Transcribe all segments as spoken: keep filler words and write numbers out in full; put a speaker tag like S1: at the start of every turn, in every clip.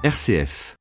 S1: R C F.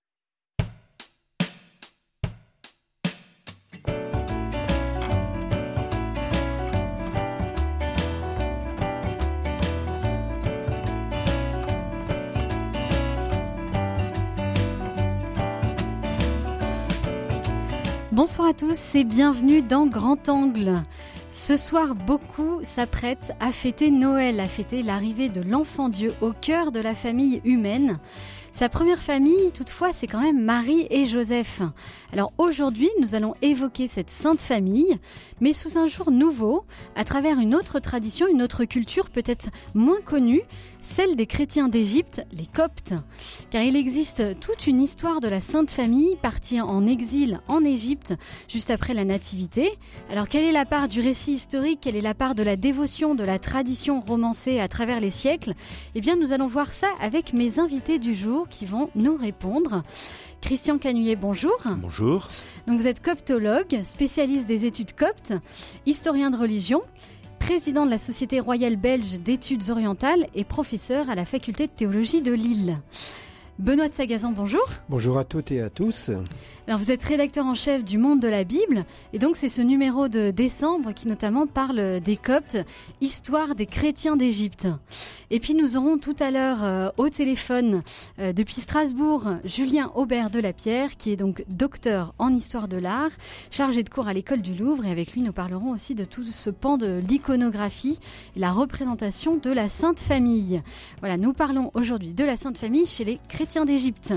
S2: Bonsoir à tous et bienvenue dans Grand Angle. Ce soir, beaucoup s'apprêtent à fêter Noël, à fêter l'arrivée de l'enfant Dieu au cœur de la famille humaine. Sa première famille, toutefois, c'est quand même Marie et Joseph. Alors aujourd'hui, nous allons évoquer cette sainte famille, mais sous un jour nouveau, à travers une autre tradition, une autre culture peut-être moins connue, celle des chrétiens d'Égypte, les Coptes. Car il existe toute une histoire de la sainte famille partie en exil en Égypte juste après la Nativité. Alors quelle est la part du récit historique, quelle est la part de la dévotion, de la tradition romancée à travers les siècles ? Eh bien, nous allons voir ça avec mes invités du jour qui vont nous répondre. Christian Canuet, bonjour.
S3: Bonjour.
S2: Donc vous êtes coptologue, spécialiste des études coptes, historien de religion, président de la Société royale belge d'études orientales et professeur à la faculté de théologie de Lille. Benoît de Sagazan, bonjour.
S4: Bonjour à toutes et à tous.
S2: Alors vous êtes rédacteur en chef du Monde de la Bible et donc c'est ce numéro de décembre qui notamment parle des Coptes, histoire des chrétiens d'Égypte. Et puis nous aurons tout à l'heure euh, au téléphone euh, depuis Strasbourg Julien Aubert de la Pierre qui est donc docteur en histoire de l'art, chargé de cours à l'école du Louvre et avec lui nous parlerons aussi de tout ce pan de l'iconographie et la représentation de la Sainte Famille. Voilà, nous parlons aujourd'hui de la Sainte Famille chez les chrétiens d'Égypte.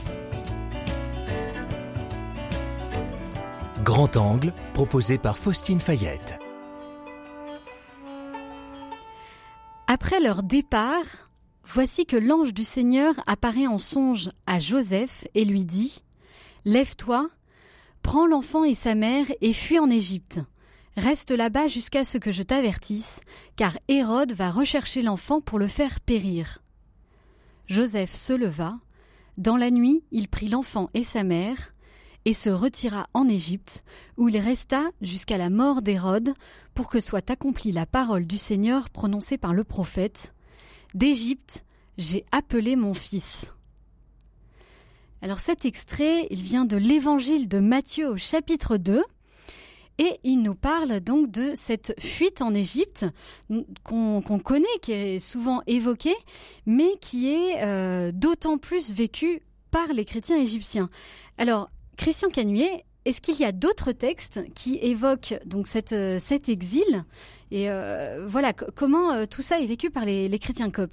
S5: Grand Angle, proposé par Faustine Fayette.
S2: Après leur départ, voici que l'ange du Seigneur apparaît en songe à Joseph et lui dit « Lève-toi, prends l'enfant et sa mère et fuis en Égypte. Reste là-bas jusqu'à ce que je t'avertisse, car Hérode va rechercher l'enfant pour le faire périr. » Joseph se leva. Dans la nuit, il prit l'enfant et sa mère et se retira en Égypte, où il resta jusqu'à la mort d'Hérode, pour que soit accomplie la parole du Seigneur prononcée par le prophète. « D'Égypte, j'ai appelé mon fils. » Alors cet extrait, il vient de l'évangile de Matthieu au chapitre deux, et il nous parle donc de cette fuite en Égypte qu'on, qu'on connaît, qui est souvent évoquée, mais qui est euh, d'autant plus vécue par les chrétiens égyptiens. Alors, Christian Canuet, est-ce qu'il y a d'autres textes qui évoquent donc cette, euh, cet exil ? Et euh, voilà, c- comment euh, tout ça est vécu par les, les chrétiens coptes ?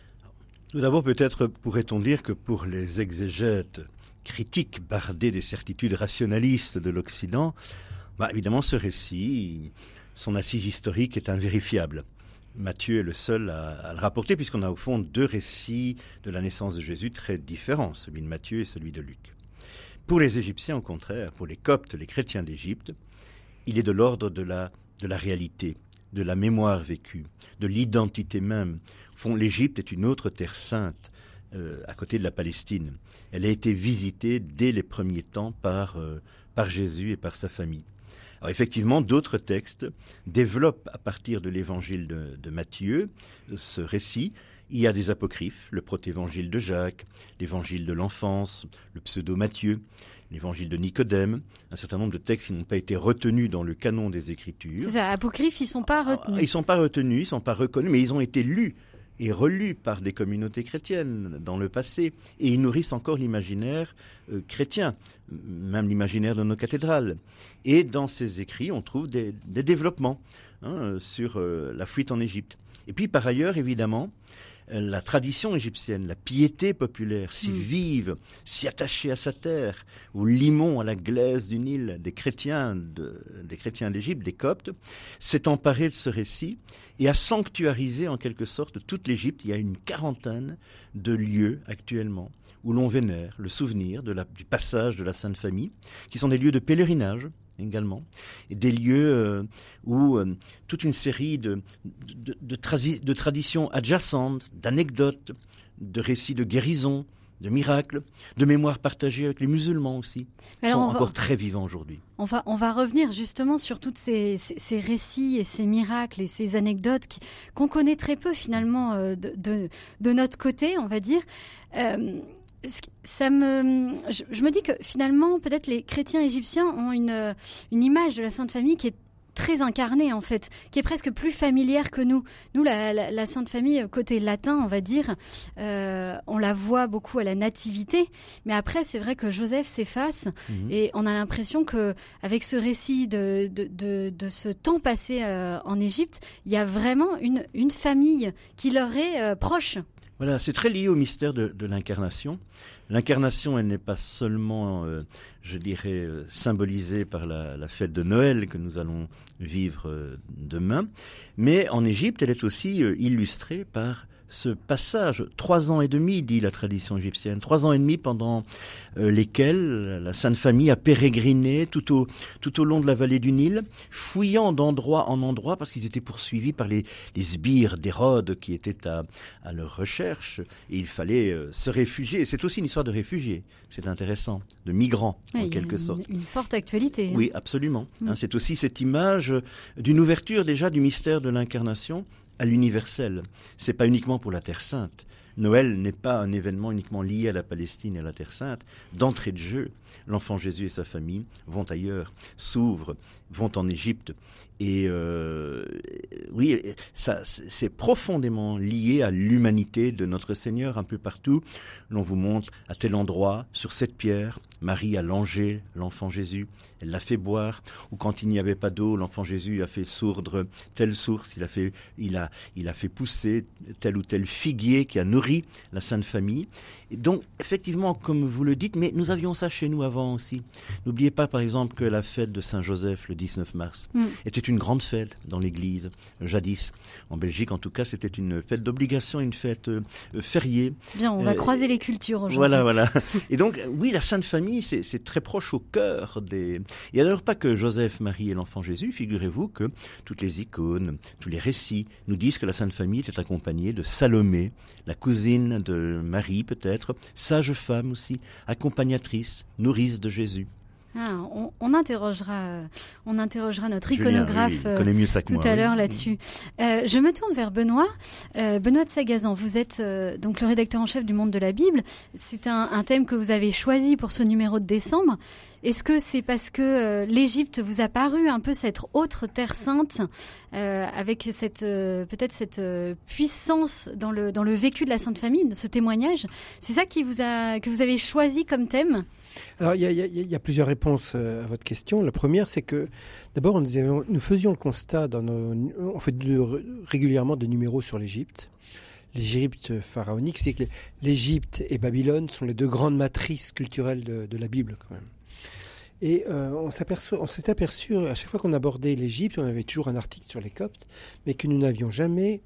S3: Tout d'abord, peut-être pourrait-on dire que pour les exégètes critiques bardés des certitudes rationalistes de l'Occident, bah, évidemment, ce récit, son assise historique est invérifiable. Matthieu est le seul à, à le rapporter, puisqu'on a au fond deux récits de la naissance de Jésus très différents, celui de Matthieu et celui de Luc. Pour les Égyptiens, au contraire, pour les Coptes, les chrétiens d'Égypte, il est de l'ordre de la, de la réalité, de la mémoire vécue, de l'identité même. Au fond, l'Égypte est une autre terre sainte, euh, à côté de la Palestine. Elle a été visitée dès les premiers temps par, euh, par Jésus et par sa famille. Alors effectivement, d'autres textes développent à partir de l'évangile de, de Matthieu ce récit. Il y a des apocryphes, le protévangile de Jacques, l'évangile de l'enfance, le pseudo-Matthieu, l'évangile de Nicodème, un certain nombre de textes qui n'ont pas été retenus dans le canon des Écritures.
S2: C'est ça, apocryphes, ils ne sont pas retenus.
S3: Ils ne sont pas retenus, ils ne sont pas reconnus, mais ils ont été lus et relus par des communautés chrétiennes dans le passé. Et ils nourrissent encore l'imaginaire euh, chrétien, même l'imaginaire de nos cathédrales. Et dans ces écrits, on trouve des, des développements hein, sur euh, la fuite en Égypte. Et puis par ailleurs, évidemment, la tradition égyptienne, la piété populaire, si mmh. vive, si attachée à sa terre, au limon, à la glaise du Nil, des chrétiens, de, des chrétiens d'Égypte, des Coptes, s'est emparée de ce récit et a sanctuarisé en quelque sorte toute l'Égypte. Il y a une quarantaine de lieux actuellement où l'on vénère le souvenir de la, du passage de la Sainte Famille, qui sont des lieux de pèlerinage également, et des lieux euh, où euh, toute une série de, de, de, tradi- de traditions adjacentes, d'anecdotes, de récits de guérison, de miracles, de mémoires partagées avec les musulmans aussi, Alors sont encore va, très vivants aujourd'hui.
S2: On va, on va revenir justement sur tous ces, ces, ces récits et ces miracles et ces anecdotes qui, qu'on connaît très peu finalement euh, de, de, de notre côté, on va dire. Euh, Ça me, je, je me dis que finalement, peut-être les chrétiens égyptiens ont une, une image de la Sainte Famille qui est très incarnée en fait, qui est presque plus familière que nous. Nous, la, la, la Sainte Famille, côté latin, on va dire, euh, on la voit beaucoup à la nativité, mais après, c'est vrai que Joseph s'efface mmh. et on a l'impression que avec ce récit de, de, de, de ce temps passé euh, en Égypte, il y a vraiment une, une famille qui leur est euh, proche.
S3: Voilà, c'est très lié au mystère de, de l'incarnation. L'incarnation, elle n'est pas seulement, euh, je dirais, euh, symbolisée par la, la fête de Noël que nous allons vivre euh, demain, mais en Égypte, elle est aussi euh, illustrée par ce passage, trois ans et demi, dit la tradition égyptienne, trois ans et demi pendant euh, lesquels la Sainte Famille a pérégriné tout au, tout au long de la vallée du Nil, fouillant d'endroit en endroit parce qu'ils étaient poursuivis par les, les sbires d'Hérode qui étaient à, à leur recherche et il fallait euh, se réfugier. C'est aussi une histoire de réfugiés, c'est intéressant, de migrants en
S2: oui,
S3: quelque
S2: une,
S3: sorte.
S2: Une forte actualité. Hein.
S3: Oui, absolument.
S2: Mm.
S3: Hein, c'est aussi cette image d'une ouverture déjà du mystère de l'incarnation à l'universel. C'est pas uniquement pour la Terre Sainte. Noël n'est pas un événement uniquement lié à la Palestine et à la Terre Sainte. D'entrée de jeu, l'enfant Jésus et sa famille vont ailleurs, s'ouvrent, vont en Égypte. Et euh, oui, ça, c'est profondément lié à l'humanité de notre Seigneur un peu partout. L'on vous montre à tel endroit, sur cette pierre, Marie a langé l'enfant Jésus, elle l'a fait boire. Ou quand il n'y avait pas d'eau, l'enfant Jésus a fait sourdre telle source, il a fait, il a, il a fait pousser tel ou tel figuier qui a nourri la Sainte Famille. Et donc, effectivement, comme vous le dites, mais nous avions ça chez nous avant aussi. N'oubliez pas, par exemple, que la fête de Saint-Joseph, le dix-neuf mars, mm. était une grande fête dans l'église, jadis. En Belgique, en tout cas, c'était une fête d'obligation, une fête euh, fériée.
S2: Bien, on va euh, croiser les cultures aujourd'hui.
S3: Voilà, voilà. Et donc, oui, la Sainte Famille, c'est, c'est très proche au cœur des... Et alors, pas que Joseph, Marie et l'enfant Jésus, figurez-vous que toutes les icônes, tous les récits nous disent que la Sainte Famille était accompagnée de Salomé, la cousine de Marie peut-être, sage femme aussi, accompagnatrice, nourrice de Jésus.
S2: Ah, on, on interrogera, on interrogera notre iconographe
S3: Julien, oui, mieux ça que
S2: tout
S3: moi,
S2: à
S3: oui.
S2: l'heure là-dessus. Euh, je me tourne vers Benoît. Euh, Benoît de Sagazan, vous êtes euh, donc le rédacteur en chef du Monde de la Bible. C'est un, un thème que vous avez choisi pour ce numéro de décembre. Est-ce que c'est parce que euh, l'Égypte vous a paru un peu cette autre terre sainte, euh, avec cette euh, peut-être cette euh, puissance dans le dans le vécu de la Sainte Famille, de ce témoignage? C'est ça qui vous a que vous avez choisi comme thème?
S1: Alors, il y a, y, a, y a plusieurs réponses à votre question. La première, c'est que, d'abord, nous, nous faisions le constat, dans nos, on fait de, régulièrement des numéros sur l'Égypte. L'Égypte pharaonique, c'est que l'Égypte et Babylone sont les deux grandes matrices culturelles de, de la Bible, quand même. Et euh, on, on s'est aperçu, à chaque fois qu'on abordait l'Égypte, on avait toujours un article sur les Coptes, mais que nous n'avions jamais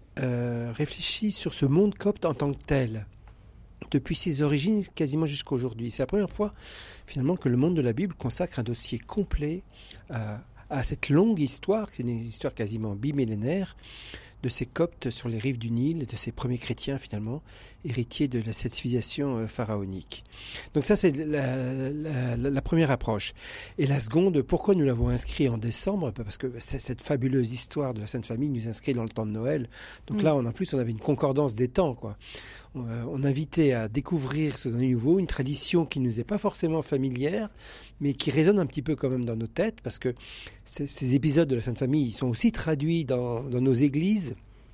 S1: euh, réfléchi sur ce monde copte en tant que tel. Depuis ses origines quasiment jusqu'à aujourd'hui. C'est la première fois finalement que le Monde de la Bible consacre un dossier complet à, à cette longue histoire, qui est une histoire quasiment bimillénaire, de ces Coptes sur les rives du Nil, de ces premiers chrétiens finalement, héritiers de la, cette civilisation euh, pharaonique. Donc ça c'est la, la, la, la première approche. Et la seconde, pourquoi nous l'avons inscrit en décembre? Parce que cette fabuleuse histoire de la Sainte Famille nous inscrit dans le temps de Noël. Donc mmh. là, on, en plus, on avait une concordance des temps, quoi. On, on invitait à découvrir sous un nouveau une tradition qui nous est pas forcément familière, mais qui résonne un petit peu quand même dans nos têtes, parce que ces, ces épisodes de la Sainte Famille, ils sont aussi traduits dans, dans nos églises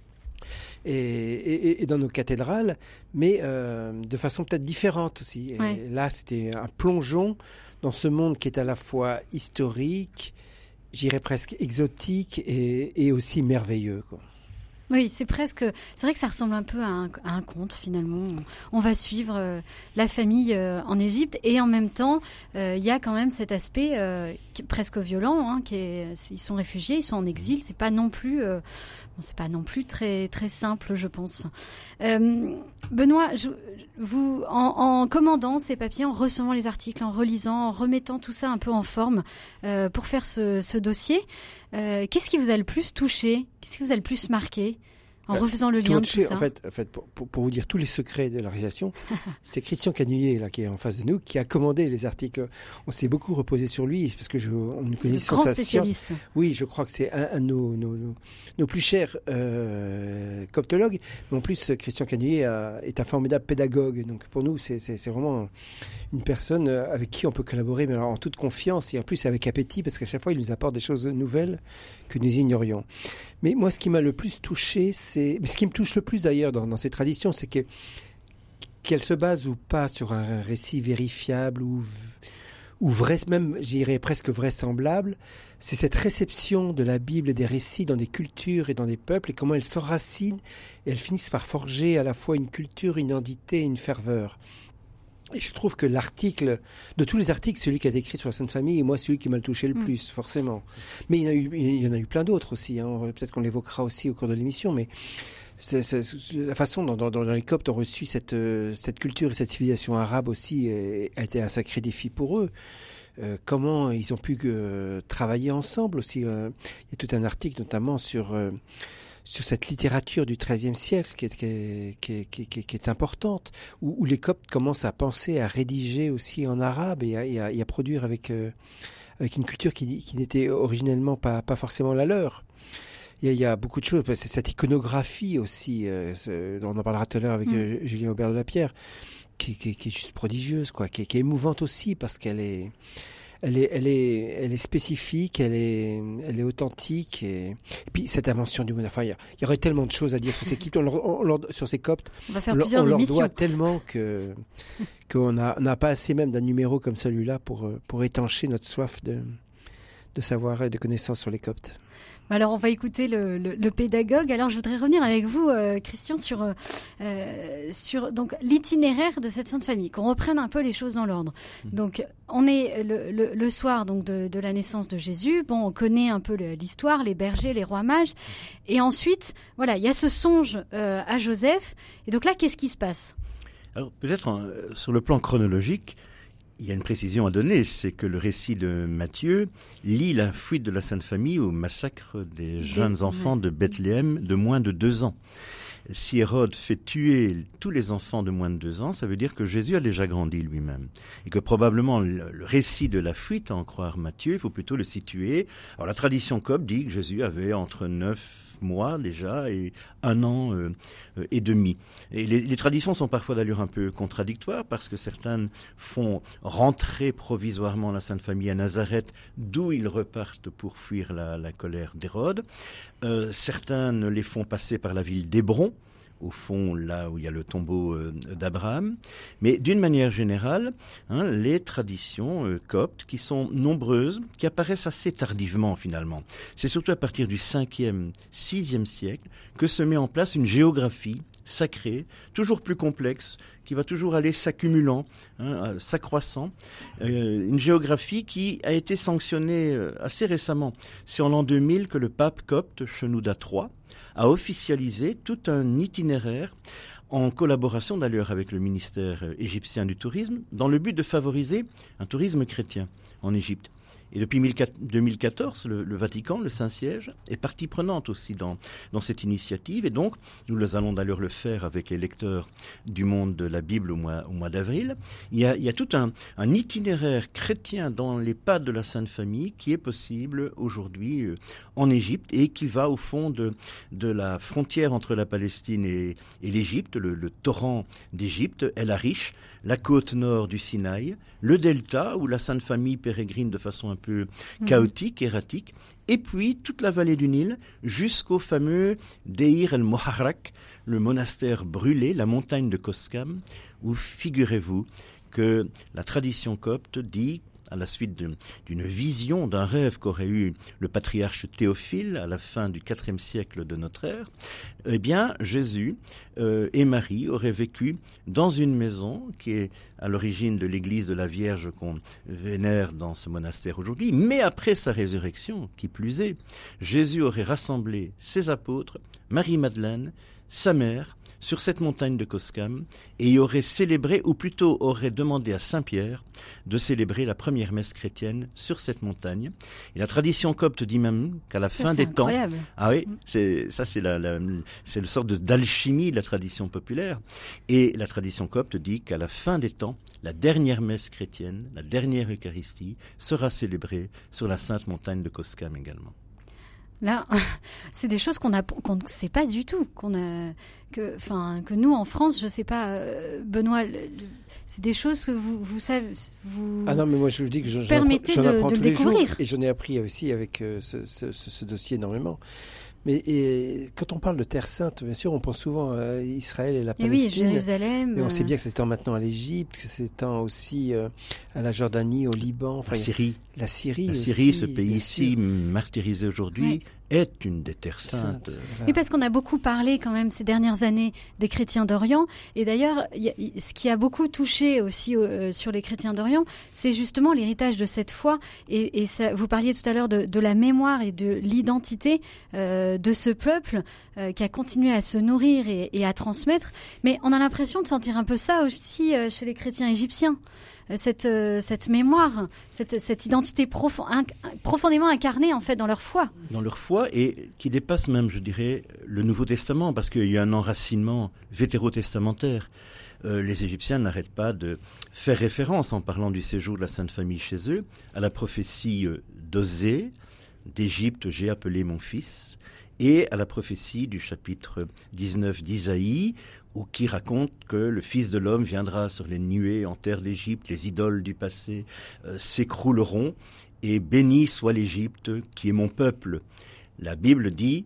S1: et, et, et dans nos cathédrales, mais euh, de façon peut-être différente aussi.
S2: Ouais.
S1: Et là, c'était un plongeon dans ce monde qui est à la fois historique, j'irais presque exotique et, et aussi merveilleux, quoi.
S2: Oui, c'est presque. C'est vrai que ça ressemble un peu à un, à un conte finalement. On, on va suivre euh, la famille euh, en Égypte et en même temps, il euh, y a quand même cet aspect euh, qui est presque violent. Hein, qui est, ils sont réfugiés, ils sont en exil. C'est pas non plus. Euh, bon, c'est pas non plus très très simple, je pense. Euh, Benoît, je, vous en, en commandant ces papiers, en recevant les articles, en relisant, en remettant tout ça un peu en forme euh, pour faire ce, ce dossier. Euh, qu'est-ce qui vous a le plus touché? Qu'est-ce qui vous a le plus marqué? En refaisant le lien de tout ça.
S1: En fait, en fait pour, pour, pour vous dire tous les secrets de la réalisation, c'est Christian Canuyer, là, qui est en face de nous, qui a commandé les articles. On s'est beaucoup reposé sur lui, parce que je, on nous connaît sur sa science. Oui, je crois que c'est un, un de nos, nos, nos, nos plus chers euh, coptologues. Mais en plus, Christian Canuyer a, est un formidable pédagogue. Donc pour nous, c'est, c'est, c'est vraiment une personne avec qui on peut collaborer, mais alors en toute confiance et en plus avec appétit, parce qu'à chaque fois, il nous apporte des choses nouvelles que nous ignorions. Mais moi, ce qui m'a le plus touché, c'est... Mais ce qui me touche le plus d'ailleurs dans, dans ces traditions, c'est que qu'elles se basent ou pas sur un récit vérifiable ou, ou vrai, même, j'irais presque vraisemblable, c'est cette réception de la Bible et des récits dans des cultures et dans des peuples et comment elles s'enracinent et elles finissent par forger à la fois une culture, une identité et une ferveur. Et je trouve que l'article, de tous les articles, celui qui a été écrit sur la Sainte Famille est moi celui qui m'a le touché le plus, mmh. forcément. Mais il y en a eu, il y en a eu plein d'autres aussi, hein. Peut-être qu'on l'évoquera aussi au cours de l'émission, mais c'est, c'est, la façon dont, dont, dont les Coptes ont reçu cette, cette culture et cette civilisation arabe aussi a été un sacré défi pour eux. Euh, comment ils ont pu euh, travailler ensemble aussi. Euh, il y a tout un article notamment sur... Euh, sur cette littérature du treizième siècle qui est, qui est, qui est, qui est, qui est importante, où, où les Coptes commencent à penser, à rédiger aussi en arabe et à, et à, et à produire avec, euh, avec une culture qui, qui n'était originellement pas, pas forcément la leur. Il y, a, il y a beaucoup de choses, c'est cette iconographie aussi, euh, ce, on en parlera tout à l'heure avec mmh. euh, Julien Aubert de la Pierre, qui, qui, qui est juste prodigieuse, quoi, qui, qui est émouvante aussi parce qu'elle est... Elle est, elle est, elle est spécifique, elle est, elle est authentique et, et puis cette invention du monde. Enfin, il y, a, il y aurait tellement de choses à dire sur ces Coptes, on leur, on leur, sur ces Coptes.
S2: On va faire
S1: on,
S2: plusieurs
S1: on leur
S2: émissions.
S1: doit tellement que qu'on a, n'a pas assez même d'un numéro comme celui-là pour pour étancher notre soif de de savoir et de connaissances sur les Coptes.
S2: Alors, on va écouter le, le, le pédagogue. Alors, je voudrais revenir avec vous, euh, Christian, sur, euh, sur donc, l'itinéraire de cette Sainte Famille, qu'on reprenne un peu les choses dans l'ordre. Mmh. Donc, on est le, le, le soir donc, de, de la naissance de Jésus. Bon, on connaît un peu le, l'histoire, les bergers, les rois mages. Et ensuite, voilà, il y a ce songe euh, à Joseph. Et donc là, qu'est-ce qui se passe ?
S3: Alors, peut-être euh, sur le plan chronologique, il y a une précision à donner, c'est que le récit de Matthieu lie la fuite de la Sainte Famille au massacre des jeunes enfants de Bethléem de moins de deux ans. Si Hérode fait tuer tous les enfants de moins de deux ans, ça veut dire que Jésus a déjà grandi lui-même. Et que probablement le, le récit de la fuite, à en croire Matthieu, il faut plutôt le situer. Alors la tradition copte dit que Jésus avait entre neuf mois déjà et un an euh, et demi. Et les, les traditions sont parfois d'allure un peu contradictoires parce que certaines font rentrer provisoirement la Sainte Famille à Nazareth, d'où ils repartent pour fuir la, la colère d'Hérode. Euh, certaines les font passer par la ville d'Hébron, au fond, là où il y a le tombeau euh, d'Abraham. Mais d'une manière générale, hein, les traditions euh, coptes, qui sont nombreuses, qui apparaissent assez tardivement finalement. C'est surtout à partir du cinquième, sixième siècle que se met en place une géographie sacrée, toujours plus complexe, qui va toujours aller s'accumulant, hein, s'accroissant. Euh, une géographie qui a été sanctionnée euh, assez récemment. C'est en l'an deux mille que le pape copte Shenouda trois a officialisé tout un itinéraire en collaboration d'ailleurs avec le ministère égyptien du tourisme, dans le but de favoriser un tourisme chrétien en Égypte. Et depuis deux mille quatorze, le, le Vatican, le Saint-Siège, est partie prenante aussi dans, dans cette initiative. Et donc, nous allons d'ailleurs le faire avec les lecteurs du Monde de la Bible au mois, au mois d'avril. Il y a, il y a tout un, un itinéraire chrétien dans les pas de la Sainte Famille qui est possible aujourd'hui euh, en Égypte et qui va au fond de, de la frontière entre la Palestine et, et l'Égypte, le, le torrent d'Égypte, El Arish, la côte nord du Sinaï, le delta où la Sainte Famille pérégrine de façon un peu chaotique, erratique, et puis toute la vallée du Nil jusqu'au fameux Deir el-Moharrak, le monastère brûlé, la montagne de Koskam, où figurez-vous que la tradition copte dit, à la suite de, d'une vision, d'un rêve qu'aurait eu le patriarche Théophile à la fin du quatrième siècle de notre ère, eh bien, Jésus euh, et Marie auraient vécu dans une maison qui est à l'origine de l'église de la Vierge qu'on vénère dans ce monastère aujourd'hui. Mais après sa résurrection, qui plus est, Jésus aurait rassemblé ses apôtres, Marie-Madeleine, sa mère, sur cette montagne de Koscam et y aurait célébré, ou plutôt aurait demandé à Saint-Pierre de célébrer la première messe chrétienne sur cette montagne. Et la tradition copte dit même qu'à la
S2: Ça,
S3: fin
S2: c'est
S3: des
S2: incroyable.
S3: temps... Ah oui, c'est, ça c'est, la, la, c'est le sort de, d'alchimie de la tradition populaire. Et la tradition copte dit qu'à la fin des temps, la dernière messe chrétienne, la dernière Eucharistie, sera célébrée sur la sainte montagne de Koscam également.
S2: Là, c'est des choses qu'on a, qu'on ne sait pas du tout, qu'on a, que, enfin, que nous en France, je sais pas, euh, Benoît, le, le, c'est des choses que vous, vous savez, vous.
S1: Ah non, mais moi je vous dis que j'en,
S2: permettez
S1: j'en apprends
S2: de, de
S1: tous
S2: le
S1: les jours,
S2: découvrir.
S1: et j'en ai appris aussi avec euh, ce, ce, ce, ce dossier énormément. Mais et, quand on parle de Terre Sainte, bien sûr, on pense souvent à Israël et la
S2: Et oui,
S1: Palestine.
S2: Jérusalem.
S1: Mais on sait bien que c'est s'étend maintenant à l'Égypte, que c'est s'étend aussi euh, à la Jordanie, au Liban, enfin,
S3: la Syrie.
S1: La Syrie,
S3: la
S1: aussi,
S3: Syrie, ce pays ici
S1: sûr.
S3: martyrisé aujourd'hui,
S2: Ouais.
S3: est une des terres saintes.
S1: Sainte, voilà.
S2: Oui, parce qu'on a beaucoup parlé quand même ces dernières années des chrétiens d'Orient. Et d'ailleurs, y a, y, ce qui a beaucoup touché aussi euh, sur les chrétiens d'Orient, c'est justement l'héritage de cette foi. Et, et ça, vous parliez tout à l'heure de, de la mémoire et de l'identité euh, de ce peuple euh, qui a continué à se nourrir et, et à transmettre. Mais on a l'impression de sentir un peu ça aussi euh, chez les chrétiens égyptiens. Cette, euh, cette mémoire, cette, cette identité profond, inc, profondément incarnée en fait dans leur foi.
S3: Dans leur foi et qui dépasse même, je dirais, le Nouveau Testament parce qu'il y a un enracinement vétérotestamentaire. Euh, les Égyptiens n'arrêtent pas de faire référence en parlant du séjour de la Sainte Famille chez eux à la prophétie euh, d'Osée, d'Égypte j'ai appelé mon fils, et à la prophétie du chapitre dix-neuf d'Isaïe, ou qui raconte que le Fils de l'homme viendra sur les nuées en terre d'Égypte, les idoles du passé euh, s'écrouleront, et béni soit l'Égypte qui est mon peuple. La Bible dit,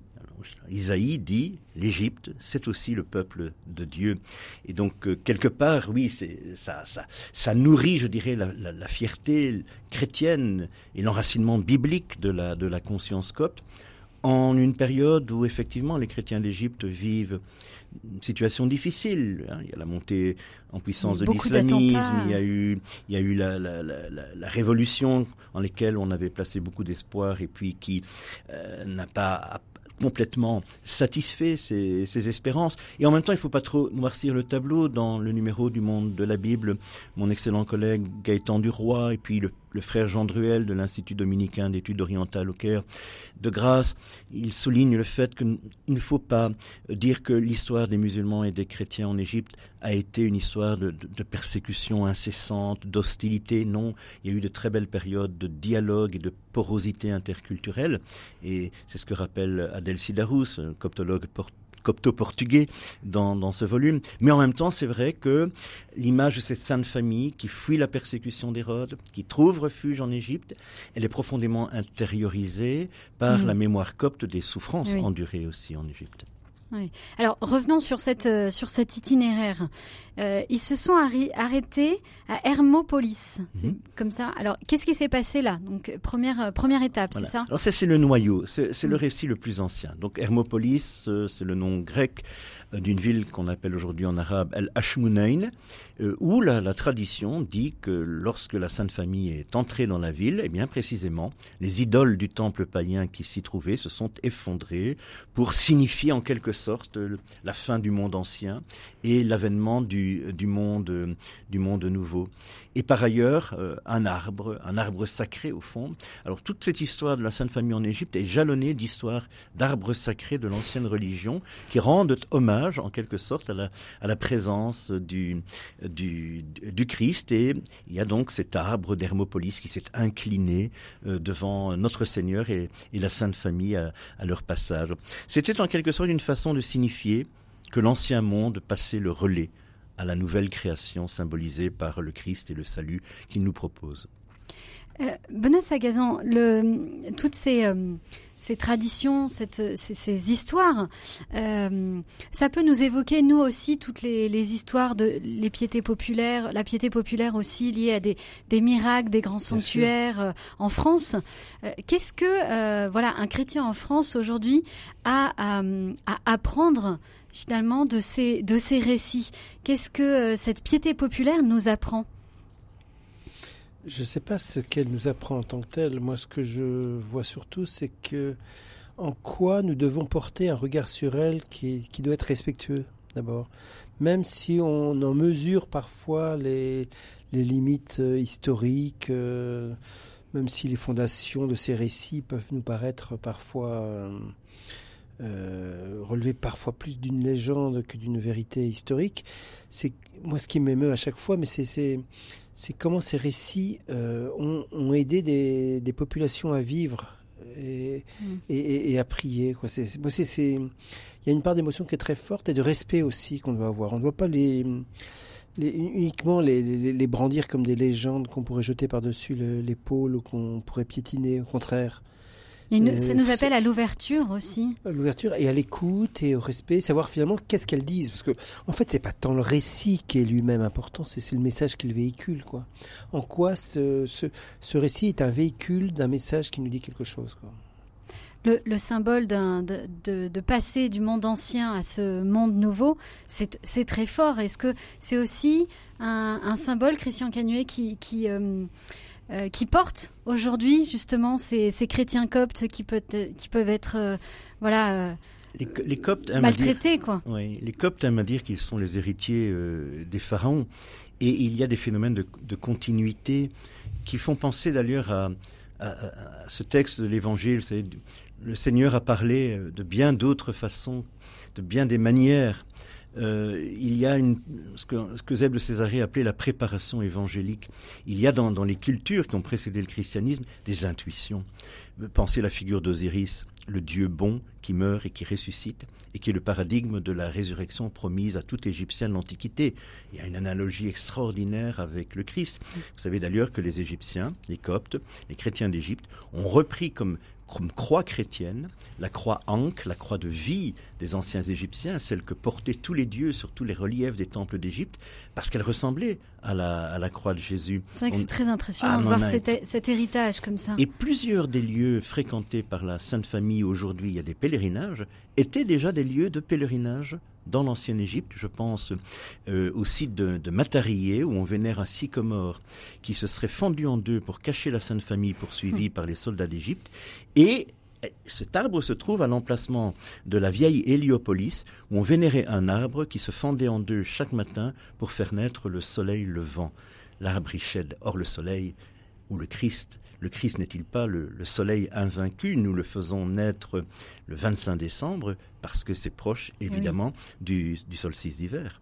S3: Isaïe dit, l'Égypte, c'est aussi le peuple de Dieu. Et donc, euh, quelque part, oui, c'est, ça, ça, ça nourrit, je dirais, la, la, la fierté chrétienne et l'enracinement biblique de la, de la conscience copte, en une période où, effectivement, les chrétiens d'Égypte vivent une situation difficile. Hein. Il y a la montée en puissance de
S2: Beaucoup
S3: l'islamisme,
S2: d'attentats.
S3: il y a eu, il y a eu la, la, la, la, la révolution en laquelle on avait placé beaucoup d'espoir et puis qui euh, n'a pas complètement satisfait ses, ses espérances. Et en même temps, il ne faut pas trop noircir le tableau. Dans le numéro du Monde de la Bible, mon excellent collègue Gaëtan Duroy et puis le, le frère Jean Druel de l'Institut dominicain d'études orientales au Caire, de grâce, il souligne le fait qu'il ne faut pas dire que l'histoire des musulmans et des chrétiens en Égypte a été une histoire de, de, de persécution incessante, d'hostilité. Non, il y a eu de très belles périodes de dialogue et de porosité interculturelle. Et c'est ce que rappelle Adel Sidarous, un coptologue portugais, copto-portugais dans, dans ce volume. Mais en même temps, c'est vrai que l'image de cette sainte famille qui fuit la persécution d'Hérode, qui trouve refuge en Égypte, elle est profondément intériorisée par mmh. la mémoire copte des souffrances oui. endurées aussi en Égypte.
S2: Oui. Alors revenons sur cette euh, sur cet itinéraire. Euh, ils se sont arri- arrêtés à Hermopolis, c'est mm-hmm. comme ça. Alors qu'est-ce qui s'est passé là ? Donc première euh, première étape, voilà. C'est ça ?
S3: Alors ça c'est le noyau, c'est, c'est mm. le récit le plus ancien. Donc Hermopolis, euh, c'est le nom grec euh, d'une ville qu'on appelle aujourd'hui en arabe El Hashmonayn, euh, où la, la tradition dit que lorsque la Sainte Famille est entrée dans la ville, eh bien précisément les idoles du temple païen qui s'y trouvaient se sont effondrées pour signifier en quelque sorte la fin du monde ancien et l'avènement du, du, monde, du monde nouveau. Et par ailleurs, euh, un arbre, un arbre sacré au fond. Alors toute cette histoire de la Sainte Famille en Égypte est jalonnée d'histoires d'arbres sacrés de l'ancienne religion qui rendent hommage en quelque sorte à la, à la présence du, du, du Christ. Et il y a donc cet arbre d'Hermopolis qui s'est incliné euh, devant notre Seigneur et, et la Sainte Famille à, à leur passage. C'était en quelque sorte une façon de signifier que l'ancien monde passait le relais à la nouvelle création symbolisée par le Christ et le salut qu'il nous propose.
S2: Euh, Benoît Sagazan, le, toutes ces, euh, ces traditions, cette, ces, ces histoires, euh, ça peut nous évoquer, nous aussi, toutes les, les histoires de les piétés populaires, la piété populaire aussi liée à des, des miracles, des grands sanctuaires euh, en France. Euh, qu'est-ce que euh, voilà, un chrétien en France aujourd'hui a à, à apprendre finalement de ces, de ces récits? Qu'est-ce que euh, cette piété populaire nous apprend?
S1: Je ne sais pas ce qu'elle nous apprend en tant que telle. Moi, ce que je vois surtout, c'est que en quoi nous devons porter un regard sur elle qui, qui doit être respectueux. d'abord. Même si on en mesure parfois les, les limites euh, historiques, euh, même si les fondations de ces récits peuvent nous paraître parfois euh, euh, relever parfois plus d'une légende que d'une vérité historique, c'est moi ce qui m'émeut à chaque fois, mais c'est c'est, c'est comment ces récits euh, ont, ont aidé des, des populations à vivre et, mmh. et, et, et à prier. Quoi. C'est, c'est, c'est, c'est, il y a une part d'émotion qui est très forte et de respect aussi qu'on doit avoir. On ne doit pas les, les, uniquement les, les, les brandir comme des légendes qu'on pourrait jeter par-dessus le, l'épaule ou qu'on pourrait piétiner, au contraire.
S2: Et une, ça nous appelle à l'ouverture aussi.
S1: À l'ouverture et à l'écoute et au respect, savoir finalement qu'est-ce qu'elles disent. Parce que, en fait, c'est pas tant le récit qui est lui-même important, c'est, c'est le message qu'il véhicule, quoi. En quoi ce, ce, ce récit est un véhicule d'un message qui nous dit quelque chose, quoi.
S2: Le, le symbole d'un, de, de, de passer du monde ancien à ce monde nouveau, c'est, c'est très fort. Est-ce que c'est aussi un, un symbole, Christian Canuet, qui... qui euh, Euh, qui portent aujourd'hui justement ces, ces chrétiens coptes qui, peut, qui peuvent être euh, voilà, euh,
S3: les, les Coptes aiment
S2: maltraités.
S3: Dire,
S2: quoi.
S3: Oui, les Coptes aiment à dire qu'ils sont les héritiers euh, des pharaons. Et il y a des phénomènes de, de continuité qui font penser d'ailleurs à, à, à ce texte de l'Évangile. Vous savez, le Seigneur a parlé de bien d'autres façons, de bien des manières. Euh, il y a une, ce que, ce que Eusèbe de Césarée appelait la préparation évangélique. Il y a dans, dans les cultures qui ont précédé le christianisme des intuitions. Pensez la figure d'Osiris, le Dieu bon qui meurt et qui ressuscite, et qui est le paradigme de la résurrection promise à tout Égyptien de l'Antiquité. Il y a une analogie extraordinaire avec le Christ. Vous savez d'ailleurs que les Égyptiens, les Coptes, les chrétiens d'Égypte, ont repris comme comme croix chrétienne, la croix Ankh, la croix de vie des anciens Égyptiens, celle que portaient tous les dieux sur tous les reliefs des temples d'Égypte, parce qu'elle ressemblait à la, à la croix de Jésus.
S2: C'est vrai que
S3: On...
S2: c'est très impressionnant ah, de voir cet, cet héritage comme ça.
S3: Et plusieurs des lieux fréquentés par la Sainte Famille aujourd'hui, il y a des pèlerinages, étaient déjà des lieux de pèlerinage dans l'ancienne Égypte. Je pense euh, au site de, de Matarié, où on vénère un sycomore qui se serait fendu en deux pour cacher la Sainte Famille poursuivie par les soldats d'Égypte. Et cet arbre se trouve à l'emplacement de la vieille Héliopolis, où on vénérait un arbre qui se fendait en deux chaque matin pour faire naître le soleil levant. L'arbre Riched, or le soleil, ou le Christ. Le Christ n'est-il pas le, le soleil invaincu? Nous le faisons naître le vingt-cinq décembre parce que c'est proche, évidemment, oui. du, du solstice d'hiver.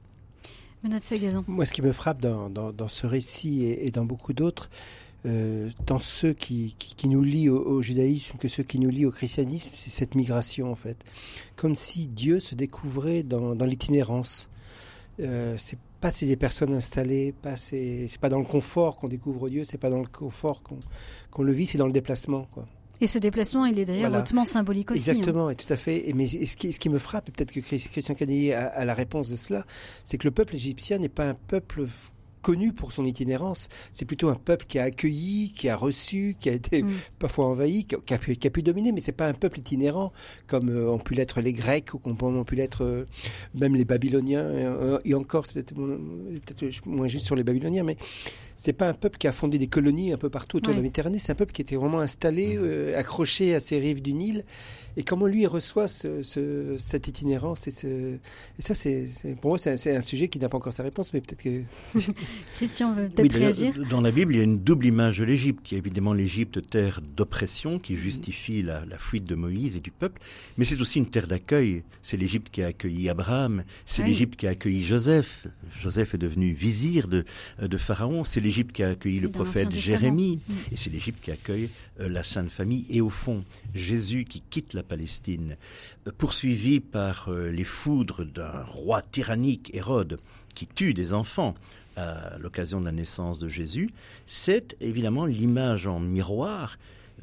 S1: Moi, ce qui me frappe dans, dans, dans ce récit et, et dans beaucoup d'autres, euh, tant ceux qui, qui, qui nous lient au, au judaïsme que ceux qui nous lient au christianisme, c'est cette migration, en fait. Comme si Dieu se découvrait dans, dans l'itinérance. Euh, c'est pas c'est des personnes installées, pas c'est, c'est pas dans le confort qu'on découvre Dieu, c'est pas dans le confort qu'on, qu'on le vit, c'est dans le déplacement, quoi.
S2: Et ce déplacement, il est d'ailleurs voilà. hautement symbolique aussi.
S1: Exactement,
S2: hein.
S1: et tout à fait. Et mais et ce, qui, ce qui me frappe, et peut-être que Christian Canuet a, a la réponse de cela, c'est que le peuple égyptien n'est pas un peuple connu pour son itinérance. C'est plutôt un peuple qui a accueilli, qui a reçu, qui a été mm. parfois envahi, qui a, pu, qui a pu dominer, mais c'est pas un peuple itinérant comme euh, ont pu l'être les Grecs ou comme ont pu l'être euh, même les Babyloniens. Euh, et encore, c'est peut-être, peut-être moins juste sur les Babyloniens, mais c'est pas un peuple qui a fondé des colonies un peu partout autour ouais. de la Méditerranée. C'est un peuple qui était vraiment installé, euh, accroché à ces rives du Nil. Et comment lui il reçoit ce, ce, cette itinérance et, ce, et ça, c'est, c'est pour moi, c'est un, c'est un sujet qui n'a pas encore sa réponse, mais peut-être que
S2: Christian veut peut-être oui, réagir.
S3: Dans la Bible, il y a une double image de l'Égypte. Il y a évidemment l'Égypte, terre d'oppression, qui justifie mmh. la, la fuite de Moïse et du peuple, mais c'est aussi une terre d'accueil. C'est l'Égypte qui a accueilli Abraham, c'est oui. l'Égypte qui a accueilli Joseph. Joseph est devenu vizir de, de Pharaon. C'est l'Égypte qui a accueilli le prophète Jérémie, mmh. et c'est l'Égypte qui accueille euh, la Sainte Famille. Et au fond, Jésus qui quitte la Palestine, euh, poursuivi par euh, les foudres d'un roi tyrannique, Hérode, qui tue des enfants à l'occasion de la naissance de Jésus, c'est évidemment l'image en miroir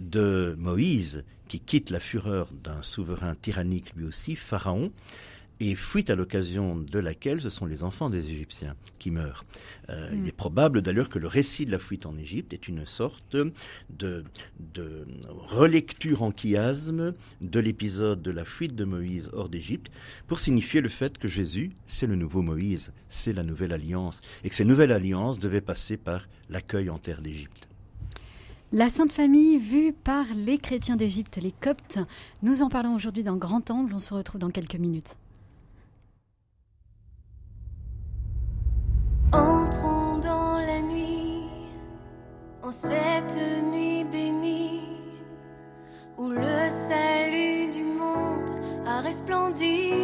S3: de Moïse, qui quitte la fureur d'un souverain tyrannique lui aussi, Pharaon, et fuite à l'occasion de laquelle ce sont les enfants des Égyptiens qui meurent. Euh, mmh. Il est probable d'ailleurs que le récit de la fuite en Égypte est une sorte de, de relecture en chiasme de l'épisode de la fuite de Moïse hors d'Égypte pour signifier le fait que Jésus, c'est le nouveau Moïse, c'est la nouvelle alliance, et que cette nouvelle alliance devait passer par l'accueil en terre d'Égypte.
S2: La Sainte Famille vue par les chrétiens d'Égypte, les Coptes. Nous en parlons aujourd'hui dans Grand Angle, on se retrouve dans quelques minutes.
S4: cette nuit bénie où le salut du monde a resplendi,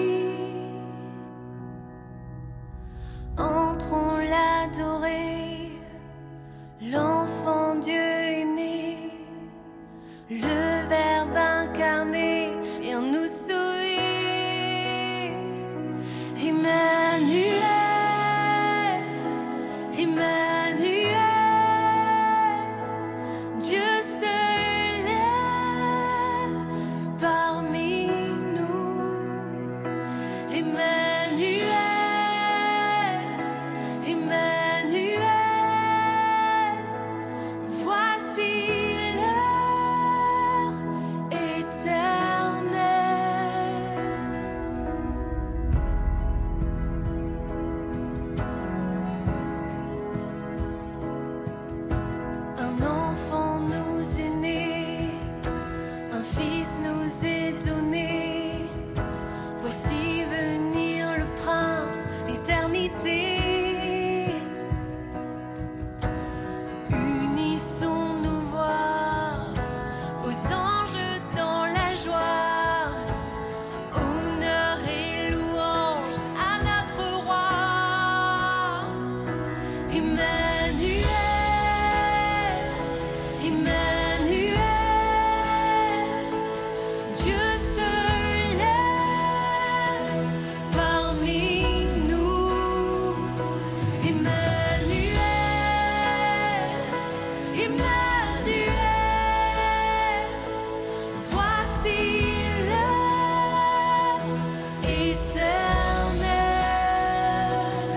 S4: entrons l'adorer, l'enfant Dieu est né, le Verbe incarné vient nous sauver. Emmanuel, Emmanuel, Dieu seul est parmi nous. Emmanuel, Emmanuel, voici l'heure éternelle. Un enfant nous est né, un fils nous est donné. Voici venir le prince d'éternité. Unissons nos voix aux anges dans la joie. Honneur et louange à notre roi. Emmanuel, Emmanuel, Dieu seul est parmi nous. Emmanuel, Emmanuel, voici l'heure éternelle.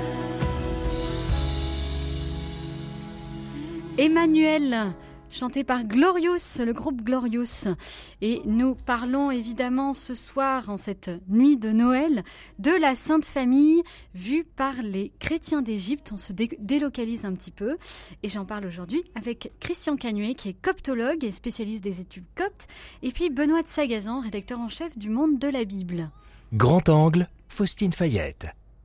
S2: Emmanuel, chanté par Glorious, le groupe Glorious. Et nous parlons évidemment ce soir, en cette nuit de Noël, de la Sainte Famille vue par les chrétiens d'Égypte. On se dé- délocalise un petit peu. Et j'en parle aujourd'hui avec Christian Canuet, qui est coptologue et spécialiste des études coptes. Et puis Benoît de Sagazan, rédacteur en chef du Monde de la Bible.
S5: Grand Angle, Faustine Fayette.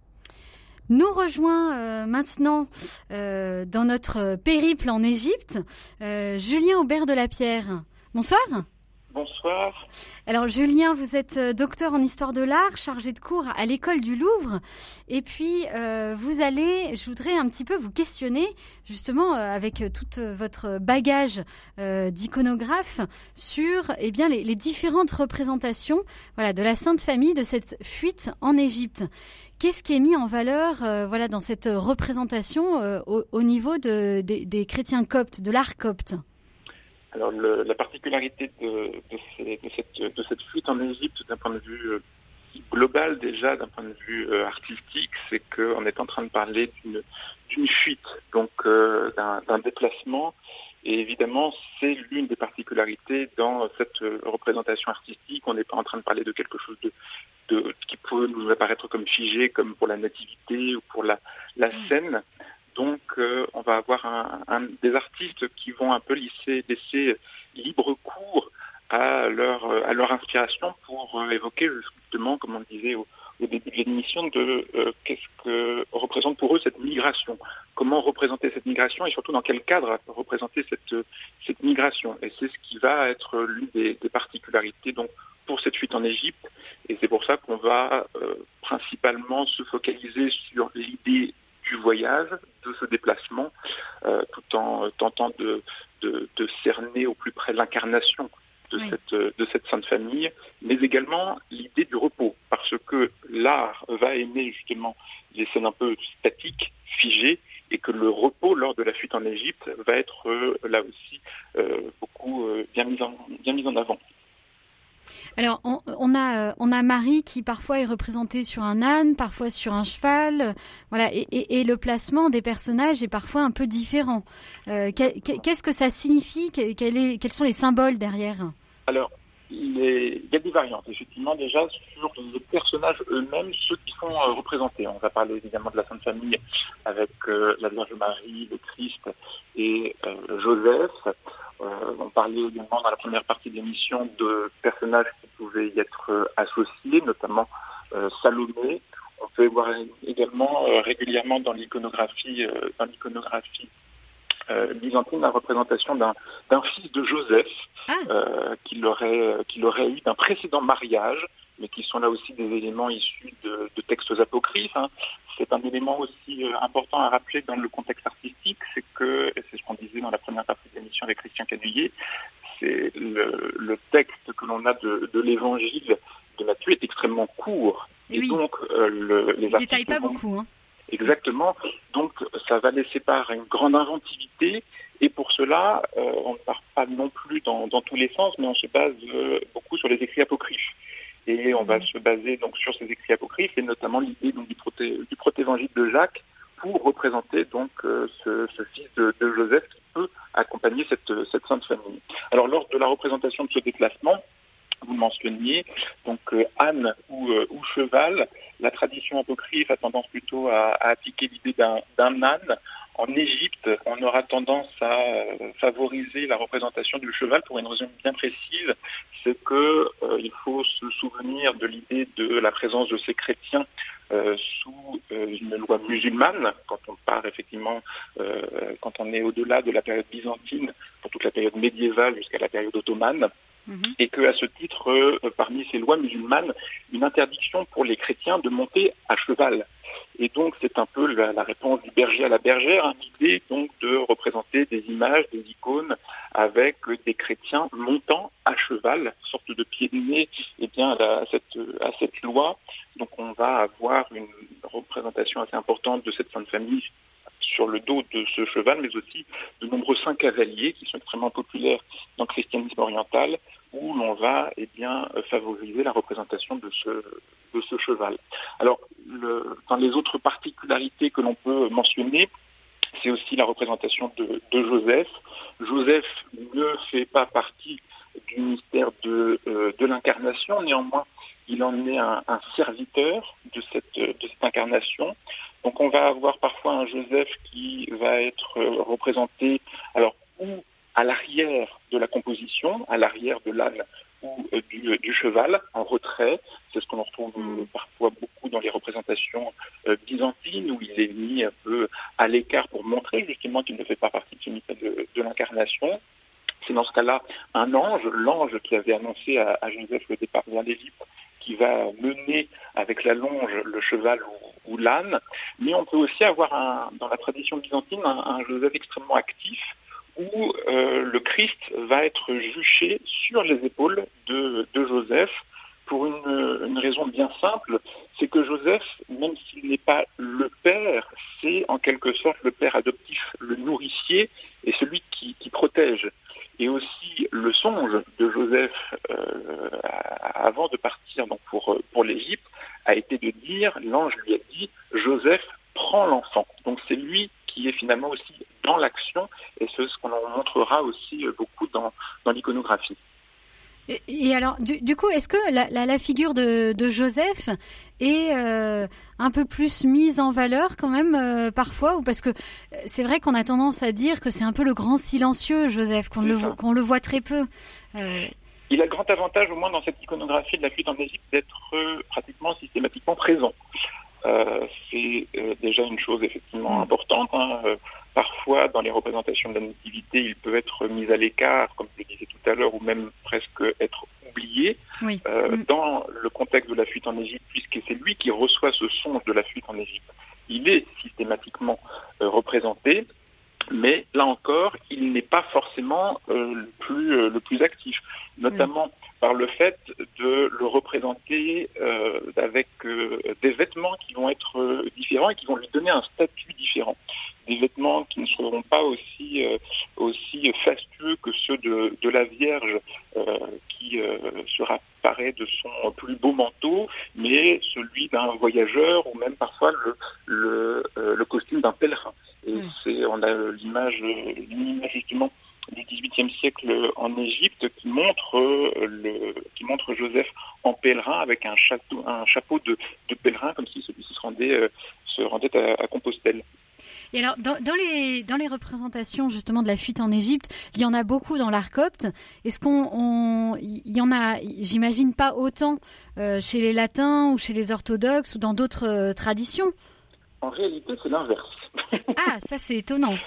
S2: Nous rejoint euh, maintenant euh, dans notre périple en Égypte, euh, Julien Aubert de la Pierre. Bonsoir.
S6: Bonsoir.
S2: Alors Julien, vous êtes euh, docteur en histoire de l'art, chargé de cours à l'école du Louvre. Et puis euh, vous allez, je voudrais un petit peu vous questionner, justement euh, avec tout votre bagage euh, d'iconographe, sur eh bien, les, les différentes représentations voilà, de la Sainte Famille, de cette fuite en Égypte. Qu'est-ce qui est mis en valeur euh, voilà, dans cette représentation euh, au, au niveau de, des, des chrétiens coptes, de l'art copte ?
S6: Alors le, la particularité de, de, ces, de, cette, de cette fuite en Égypte d'un point de vue euh, global déjà, d'un point de vue euh, artistique, c'est qu'on est en train de parler d'une, d'une fuite, donc euh, d'un, d'un déplacement. Et évidemment, c'est l'une des particularités dans cette euh, représentation artistique. On n'est pas en train de parler de quelque chose de, de qui peut nous apparaître comme figé, comme pour la nativité ou pour la, la scène. Donc, euh, on va avoir un, un, des artistes qui vont un peu laisser, laisser libre cours à leur, à leur inspiration pour euh, évoquer justement, comme on le disait au, au début de l'émission, de euh, qu'est-ce que représente pour eux cette migration, comment représenter cette migration et surtout dans quel cadre représenter cette, cette migration. Et c'est ce qui va être l'une des, des particularités donc pour cette fuite en Égypte. Et c'est pour ça qu'on va euh, principalement se focaliser sur l'idée du voyage, de ce déplacement, euh, tout en tentant de, de, de cerner au plus près l'incarnation de, oui. cette, de cette Sainte Famille, mais également l'idée du repos, parce que l'art va aimer justement les scènes un peu statiques, figées, et que le repos lors de la fuite en Égypte va être euh, là aussi euh, beaucoup euh, bien mis en, bien mis en avant.
S2: Alors, on, on, a, on a Marie qui parfois est représentée sur un âne, parfois sur un cheval, voilà, et, et, et le placement des personnages est parfois un peu différent. Euh, qu'est-ce que ça signifie ? Quel est, quels sont les symboles derrière ?
S6: Alors, il, est, il y a des variantes, effectivement, déjà sur les personnages eux-mêmes, ceux qui sont euh, représentés. On va parler évidemment de la Sainte Famille avec euh, la Vierge Marie, le Christ et euh, Joseph. Euh, on parlait également dans la première partie de l'émission de personnages qui pouvaient y être euh, associés, notamment euh, Salomé. On peut voir également euh, régulièrement dans l'iconographie, euh, dans l'iconographie euh, byzantine la représentation d'un, d'un fils de Joseph
S2: Ah.
S6: euh, qu'il aurait, qu'il aurait eu d'un précédent mariage, mais qui sont là aussi des éléments issus de, de textes apocryphes. Hein. C'est un élément aussi euh, important à rappeler dans le contexte artistique, c'est que, et c'est ce qu'on disait dans la première partie de l'émission avec Christian Canuillet, c'est le, le texte que l'on a de, de l'évangile de Matthieu est extrêmement court.
S2: Et
S6: Et
S2: oui.
S6: donc, euh, le, les
S2: Il ne détaille
S6: artistes
S2: pas
S6: vont-
S2: beaucoup. Hein.
S6: Exactement. Donc, ça va laisser part à une grande inventivité. Et pour cela, euh, on ne part pas non plus dans, dans tous les sens, mais on se base euh, beaucoup sur les écrits apocryphes. Et on va se baser donc sur ces écrits apocryphes, et notamment l'idée donc, du, proté, du protévangile de Jacques pour représenter donc euh, ce, ce fils de, de Joseph qui peut accompagner cette, cette sainte famille. Alors, lors de la représentation de ce déplacement, vous le mentionniez, donc euh, âne ou, euh, ou cheval, la tradition apocryphe a tendance plutôt à, à appliquer l'idée d'un, d'un âne. En Égypte, on aura tendance à euh, favoriser la représentation du cheval pour une raison bien précise, c'est que euh, il faut se souvenir de l'idée de la présence de ces chrétiens euh, sous euh, une loi musulmane, quand on part effectivement, euh, quand on est au-delà de la période byzantine, pour toute la période médiévale jusqu'à la période ottomane,
S2: Mhm.
S6: et qu'à ce titre, euh, parmi ces lois musulmanes, une interdiction pour les chrétiens de monter à cheval. Et donc, c'est un peu la, la réponse du berger à la bergère, hein, l'idée donc de représenter des images, des icônes avec des chrétiens montant à cheval, sorte de pied de nez, eh bien, à, la- à cette, à cette loi. Donc, on va avoir une représentation assez importante de cette sainte famille sur le dos de ce cheval, mais aussi de nombreux saints cavaliers qui sont extrêmement populaires dans le christianisme oriental, où l'on va eh bien, favoriser la représentation de ce, de ce cheval. Alors, le, dans les autres particularités que l'on peut mentionner, c'est aussi la représentation de, de Joseph. Joseph ne fait pas partie du mystère de, euh, de l'incarnation, néanmoins, il en est un, un serviteur de cette, de cette incarnation. Donc on va avoir parfois un Joseph qui va être euh, représenté alors ou à l'arrière de la composition, à l'arrière de l'âne ou euh, du, du cheval, en retrait. C'est ce qu'on retrouve euh, parfois beaucoup dans les représentations euh, byzantines, où il est mis un peu à l'écart pour montrer justement qu'il ne fait pas partie de ce mystère de, de l'incarnation. C'est dans ce cas-là un ange, l'ange qui avait annoncé à, à Joseph le départ vers l'Égypte, qui va mener avec la longe le cheval ou, ou l'âne. Mais on peut aussi avoir un, dans la tradition byzantine un, un Joseph extrêmement actif, où euh, le Christ va être juché sur les épaules de, de Joseph, pour une, une raison bien simple, c'est que Joseph, même s'il n'est pas le père, c'est en quelque sorte le père adoptif, le nourricier et celui qui, qui protège. Et aussi le songe de Joseph euh, avant de partir donc pour, pour l'Égypte a été de dire, l'ange lui a dit, Joseph prend l'enfant. Donc c'est lui qui est finalement aussi dans l'action, et c'est ce qu'on en montrera aussi beaucoup dans, dans l'iconographie.
S2: Et, et alors, du, du coup, est-ce que la, la, la figure de, de Joseph est euh, un peu plus mise en valeur quand même euh, parfois, ou parce que c'est vrai qu'on a tendance à dire que c'est un peu le grand silencieux, Joseph, qu'on, le, vo- qu'on le voit très peu. Euh...
S6: Il a le grand avantage, au moins dans cette iconographie de la fuite en Égypte, d'être euh, pratiquement systématiquement présent. Euh, c'est euh, déjà une chose effectivement importante. Hein. Euh, parfois, dans les représentations de la nativité, il peut être mis à l'écart, comme je le disais tout à l'heure, ou même presque être oublié.
S2: Oui.
S6: Euh,
S2: Mm.
S6: Dans le contexte de la fuite en Égypte, puisque c'est lui qui reçoit ce songe de la fuite en Égypte, il est systématiquement euh, représenté. Mais là encore, il n'est pas forcément euh, le plus euh, le plus actif, notamment par le fait de le représenter euh, avec euh, des vêtements qui vont être euh, différents et qui vont lui donner un statut différent. Des vêtements qui ne seront pas aussi euh, aussi fastueux que ceux de, de la Vierge euh, qui euh, se rapparaît de son plus beau manteau, mais celui d'un voyageur ou même parfois le le, euh, le costume d'un pèlerin. Et
S2: Mm.
S6: c'est, on a l'image, une image justement du dix-huitième siècle en Égypte qui montre euh, le, qui montre Joseph en pèlerin avec un chapeau, un chapeau de, de pèlerin, comme si celui-ci se rendait, euh, se rendait à, à Compostelle.
S2: Et alors, dans, dans, les, dans les représentations justement de la fuite en Égypte, il y en a beaucoup dans l'art copte. Est-ce qu'on, on, il y en a, j'imagine pas autant euh, chez les latins ou chez les orthodoxes ou dans d'autres euh, traditions?
S6: En réalité, c'est l'inverse.
S2: Ah, ça c'est étonnant.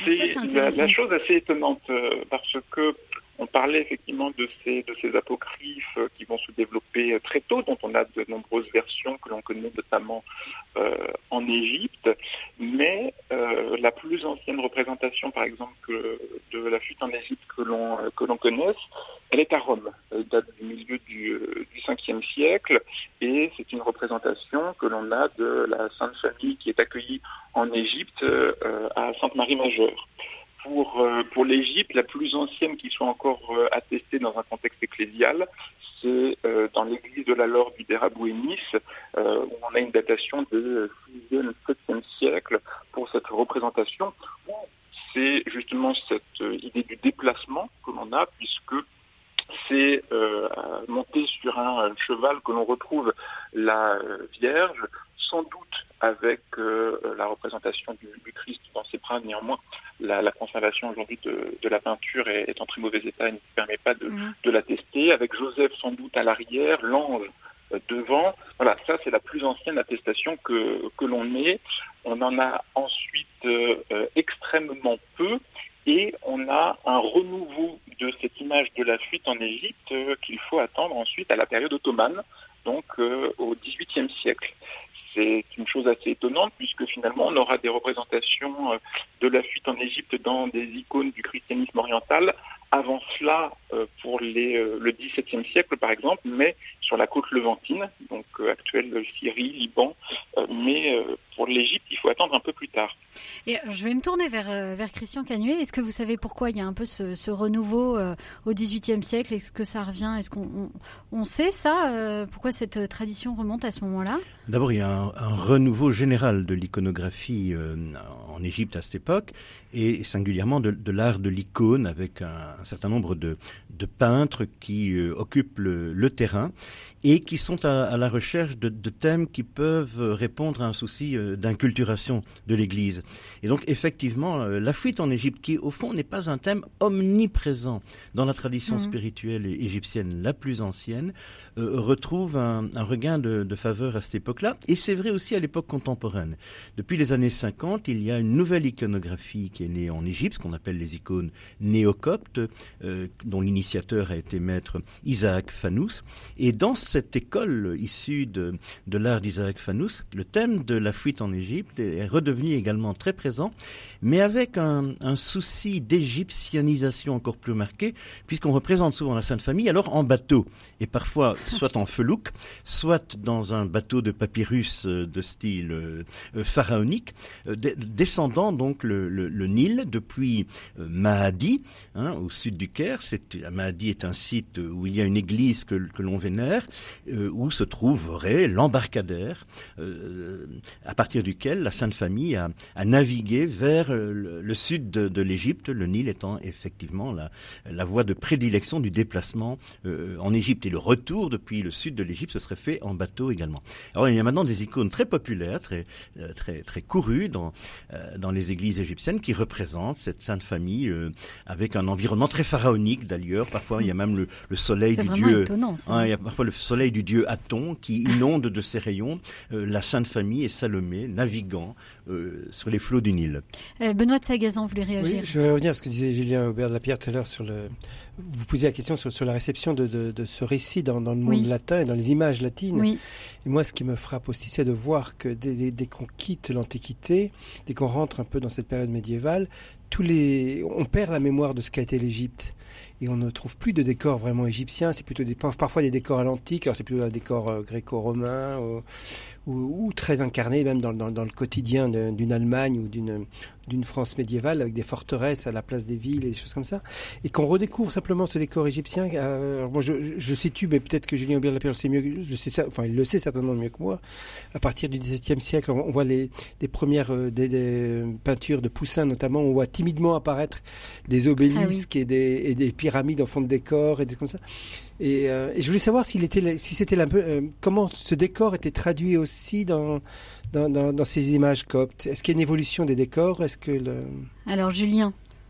S6: C'est,
S2: ça, c'est
S6: la,
S2: intéressant.
S6: la chose assez étonnante euh, parce que on parlait effectivement de ces, de ces apocryphes euh, qui vont se développer euh, très tôt, dont on a de nombreuses versions que l'on connaît notamment euh, en Égypte, mais euh, la plus ancienne représentation, par exemple, que, de la fuite en Égypte que l'on, euh, que l'on connaisse, elle est à Rome. Elle date du milieu du, euh, du cinquième siècle, et c'est une représentation que l'on a de la Sainte Famille qui est accueillie en Égypte euh, à Sainte-Marie-Majeure. Pour, euh, pour l'Égypte, la plus ancienne qui soit encore euh, attestée dans un contexte ecclésial, c'est euh, dans l'église de la Laure du Dérabouénis, euh, où on a une datation de sixième, septième siècle pour cette représentation, où c'est justement cette euh, idée du déplacement que l'on a, puisque c'est euh, monter sur un, un cheval que l'on retrouve la euh, Vierge, sans doute avec euh, la représentation du, du Christ dans ses bras. Néanmoins, la, la conservation aujourd'hui de, de la peinture est, est en très mauvais état et ne permet pas de, mmh. de l'attester. Avec Joseph sans doute à l'arrière, l'ange euh, devant. Voilà, ça c'est la plus ancienne attestation que, que l'on ait. On en a ensuite euh, euh, extrêmement peu. Et on a un renouveau de cette image de la fuite en Égypte euh, qu'il faut attendre ensuite à la période ottomane, donc euh, au dix-huitième siècle. C'est une chose assez étonnante puisque finalement on aura des représentations euh, de la fuite en Égypte dans des icônes du christianisme oriental. Avant cela, euh, pour les, euh, le dix-septième siècle par exemple, mais sur la côte levantine, donc euh, actuelle Syrie, Liban, euh, mais euh, pour l'Égypte, il faut attendre un peu plus tard.
S2: Et je vais me tourner vers, vers Christian Canuet. Est-ce que vous savez pourquoi il y a un peu ce, ce renouveau euh, au dix-huitième siècle? Est-ce que ça revient? Est-ce qu'on on, on sait ça euh, pourquoi cette tradition remonte à ce moment-là?
S3: D'abord, il y a un, un renouveau général de l'iconographie euh, en Égypte à cette époque, et singulièrement de, de l'art de l'icône, avec un, un certain nombre de, de peintres qui euh, occupent le, le terrain et qui sont à, à la recherche de, de thèmes qui peuvent répondre à un souci euh, d'inculturation de l'Église. Et donc, effectivement, euh, la fuite en Égypte, qui au fond n'est pas un thème omniprésent dans la tradition mmh. spirituelle égyptienne la plus ancienne, euh, retrouve un, un regain de, de faveur à cette époque-là. Et c'est vrai aussi à l'époque contemporaine. Depuis les années cinquante, il y a une nouvelle iconographie qui est née en Égypte, qu'on appelle les icônes néocoptes, euh, dont l'initiateur a été maître Isaac Fanous. Et dans cette école issue de, de l'art d'Isaac Fanous, le thème de la fuite en Égypte est redevenu également très présent, mais avec un, un souci d'égyptianisation encore plus marqué, puisqu'on représente souvent la Sainte Famille alors en bateau, et parfois soit en felouk, soit dans un bateau de papyrus de style euh, pharaonique, euh, de, descendant donc le, le, le Nil depuis euh, Mahadi, hein, au sud du Caire. C'est, Mahadi est un site où il y a une église que, que l'on vénère, euh, où se trouverait l'embarcadère, euh, à partir duquel la Sainte Famille a, a navigué vers le, le sud de, de l'Égypte, le Nil étant effectivement la, la voie de prédilection du déplacement euh, en Égypte. Et le retour depuis le sud de l'Égypte se serait fait en bateau également. Alors il y a maintenant des icônes très populaires, très euh, très très courues dans euh, dans les églises égyptiennes qui représentent cette Sainte Famille euh, avec un environnement très pharaonique d'ailleurs. Parfois il y a même le, le soleil
S2: c'est
S3: du
S2: vraiment
S3: dieu.
S2: Étonnant, ça.
S3: Hein, il y a parfois le soleil du dieu Aton qui inonde de ses rayons euh, la Sainte Famille et Salomé naviguant euh, sur les flots du Nil.
S2: Euh, Benoît de Sagazan voulait réagir.
S1: Oui, je vais revenir à ce que disait Julien Aubert de la Pierre tout à l'heure sur le. Vous posiez la question sur, sur la réception de, de, de ce récit dans, dans le monde
S2: oui.
S1: latin et dans les images latines.
S2: Oui.
S1: Et moi, ce qui me frappe aussi, c'est de voir que dès, dès, dès qu'on quitte l'Antiquité, dès qu'on rentre un peu dans cette période médiévale, tous les, on perd la mémoire de ce qu'a été l'Égypte. Et on ne trouve plus de décors vraiment égyptiens, c'est plutôt des, parfois des décors à l'antique, alors c'est plutôt un décor euh, gréco-romain, ou, ou, ou très incarné même dans, dans, dans le quotidien de, d'une Allemagne ou d'une, d'une France médiévale, avec des forteresses à la place des villes et des choses comme ça. Et qu'on redécouvre simplement ce décor égyptien. Euh, alors moi je, je situe, mais peut-être que Julien Aubert de la Pierre le sait mieux, je sais ça, enfin il le sait certainement mieux que moi. À partir du dix-septième siècle, on, on voit les, les premières euh, des, des peintures de Poussin notamment, on voit timidement apparaître des obélisques ah oui. et, des, et des pyramides en fond de décor et des comme ça. Et, euh, et je voulais savoir s'il était, si c'était un peu, euh, comment ce décor était traduit aussi dans, dans, dans, dans ces images coptes. Est-ce qu'il y a une évolution des décors? Est-ce que le...
S2: Alors Julien.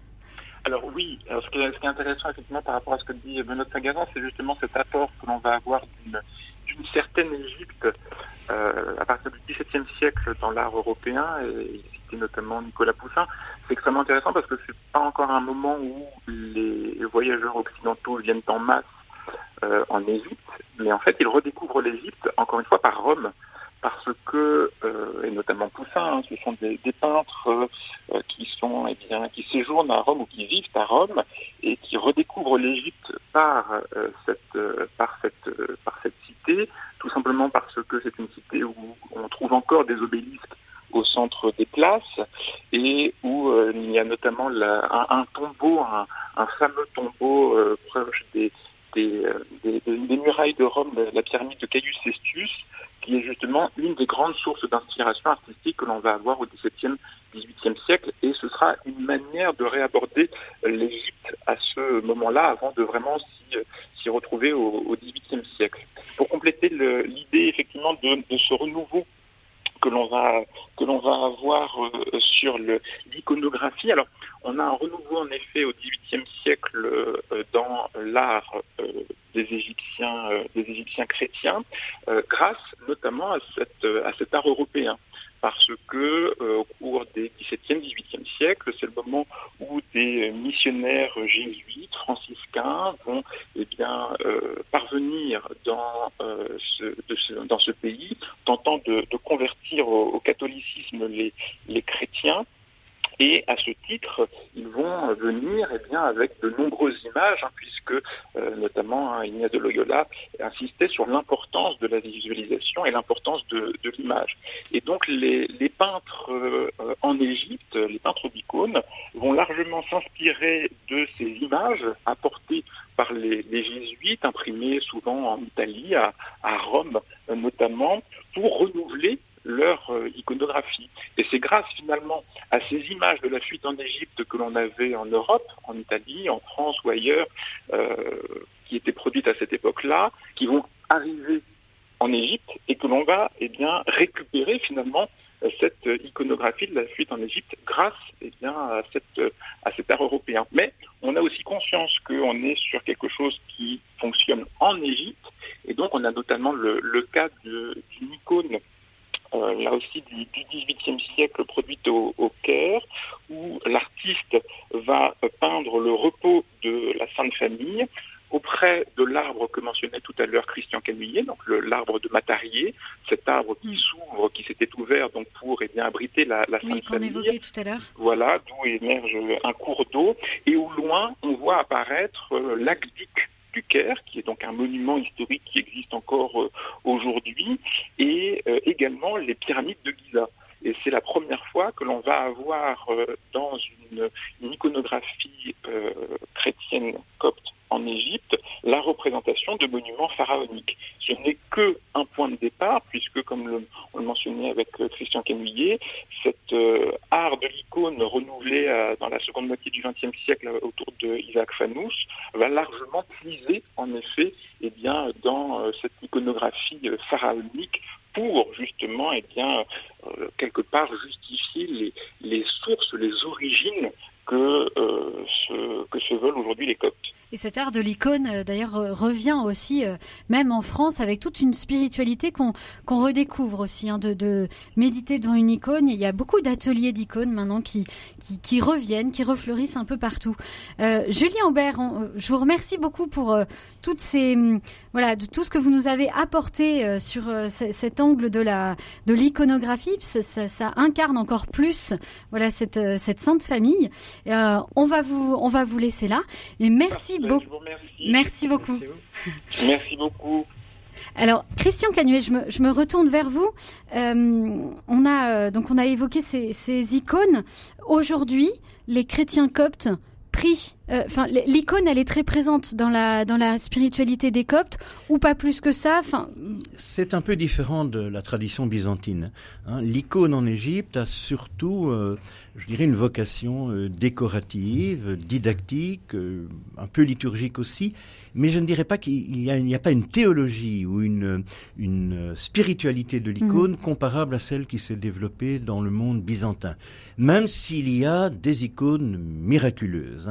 S6: Alors oui, alors ce, qui est, ce qui est intéressant effectivement par rapport à ce que dit Benoît de Sagazan, c'est justement cet apport que l'on va avoir d'une, d'une certaine Égypte euh, à partir du dix-septième siècle dans l'art européen, et il citait notamment Nicolas Poussin. c'est extrêmement intéressant parce que c'est pas encore un moment où les voyageurs occidentaux viennent en masse euh, en Égypte, mais en fait ils redécouvrent l'Égypte encore une fois par Rome, parce que euh, et notamment Poussin, hein, ce sont des, des peintres euh, qui sont eh bien qui séjournent à Rome ou qui vivent à Rome et qui redécouvrent l'Égypte par euh, cette euh, par cette euh, par cette cité, tout simplement parce que c'est une cité où on trouve encore des obélisques au centre des places et où euh, il y a notamment la, un, un tombeau, un, un fameux tombeau euh, proche des des, euh, des, des, des murailles de Rome, la, la pyramide de Caius Cestius, qui est justement une des grandes sources d'inspiration artistique que l'on va avoir au dix-septième, dix-huitième siècle, et ce sera une manière de réaborder l'Égypte à ce moment-là, avant de vraiment s'y, s'y retrouver au, au dix-huitième siècle. Pour compléter le, l'idée effectivement de, de ce renouveau que l'on va que l'on va avoir euh, sur le, l'iconographie. Alors, on a un renouveau en effet au dix-huitième siècle euh, dans l'art euh, des Égyptiens, euh, des Égyptiens chrétiens, euh, grâce notamment à cette à cet art européen. Parce que euh, au cours des dix-septième, dix-huitième siècle, c'est le moment où des missionnaires jésuites, franciscains, vont eh bien euh, parvenir dans euh, ce, de ce dans ce pays, tentant de, de convertir au, au catholicisme les les chrétiens. Et à ce titre, ils vont venir eh bien, avec de nombreuses images, hein, puisque euh, notamment hein, Ignace de Loyola insistait sur l'importance de la visualisation et l'importance de, de l'image. Et donc les, les peintres euh, en Égypte, les peintres d'icônes, vont largement s'inspirer de ces images apportées par les, les jésuites, imprimées souvent en Italie, à, à Rome euh, notamment, pour renouveler leur euh, iconographie. Et c'est grâce finalement à ces images de la fuite en Égypte que l'on avait en Europe, en Italie, en France ou ailleurs, euh, qui étaient produites à cette époque-là, qui vont arriver en Égypte et que l'on va eh bien récupérer finalement euh, cette iconographie de la fuite en Égypte grâce eh bien à cette à cet art européen. Mais on a aussi conscience qu'on est sur quelque chose qui fonctionne en Égypte, et donc on a notamment le, le cas de, d'une icône Euh, là aussi du, du dix-huitième siècle, produite au, au Caire, où l'artiste va peindre le repos de la Sainte Famille auprès de l'arbre que mentionnait tout à l'heure Christian Canuillet, donc le, l'arbre de Matarié, cet arbre qui s'ouvre, qui s'était ouvert donc pour eh bien abriter la, la Sainte
S2: Oui, qu'on
S6: Famille.
S2: évoquait tout à l'heure.
S6: Voilà, d'où émerge un cours d'eau, et au loin on voit apparaître euh, l'aqueduc du Caire, qui est donc un monument historique qui existe encore euh, aujourd'hui, et euh, également les pyramides de Giza. Et c'est la première fois que l'on va avoir euh, dans une, une iconographie euh, chrétienne copte en Égypte la représentation de monuments pharaoniques. Ce n'est que un point de départ, puisque comme le, on le mentionnait avec euh, Christian Canuillet, cet euh, art de l'icône renouvelé euh, dans la seconde moitié du vingtième siècle euh, autour de Isaac Fanous va largement puiser en effet eh bien, dans euh, cette iconographie euh, pharaonique pour justement eh bien, euh, quelque part justifier les, les sources, les origines que, euh, se, que se veulent aujourd'hui les Coptes.
S2: Et cet art de l'icône, euh, d'ailleurs, euh, revient aussi, euh, même en France, avec toute une spiritualité qu'on, qu'on redécouvre aussi, hein, de, de méditer devant une icône. Il y a beaucoup d'ateliers d'icônes maintenant qui, qui, qui reviennent, qui refleurissent un peu partout. Euh, Julien Aubert, on, je vous remercie beaucoup pour euh, toutes ces, voilà, de tout ce que vous nous avez apporté euh, sur euh, c- cet angle de la, de l'iconographie. Ça, ça, ça incarne encore plus, voilà, cette, euh, cette sainte famille. Euh, on va vous, on va vous laisser là. Et merci.
S6: Je
S2: Beaucoup.
S6: vous remercie.
S2: Merci beaucoup.
S1: Merci.
S6: Merci beaucoup.
S2: Alors, Christian Canuet, je me, je me retourne vers vous. Euh, on a euh, donc on a évoqué ces, ces icônes. Aujourd'hui, les chrétiens coptes pris. Enfin, euh, l'icône, elle est très présente dans la dans la spiritualité des Coptes, ou pas plus que ça. Enfin,
S3: c'est un peu différent de la tradition byzantine. Hein. L'icône en Égypte a surtout, euh, je dirais, une vocation euh, décorative, didactique, euh, un peu liturgique aussi. Mais je ne dirais pas qu'il y a, il n'y a pas une théologie ou une une spiritualité de l'icône mmh. comparable à celle qui s'est développée dans le monde byzantin. Même s'il y a des icônes miraculeuses, hein, des icônes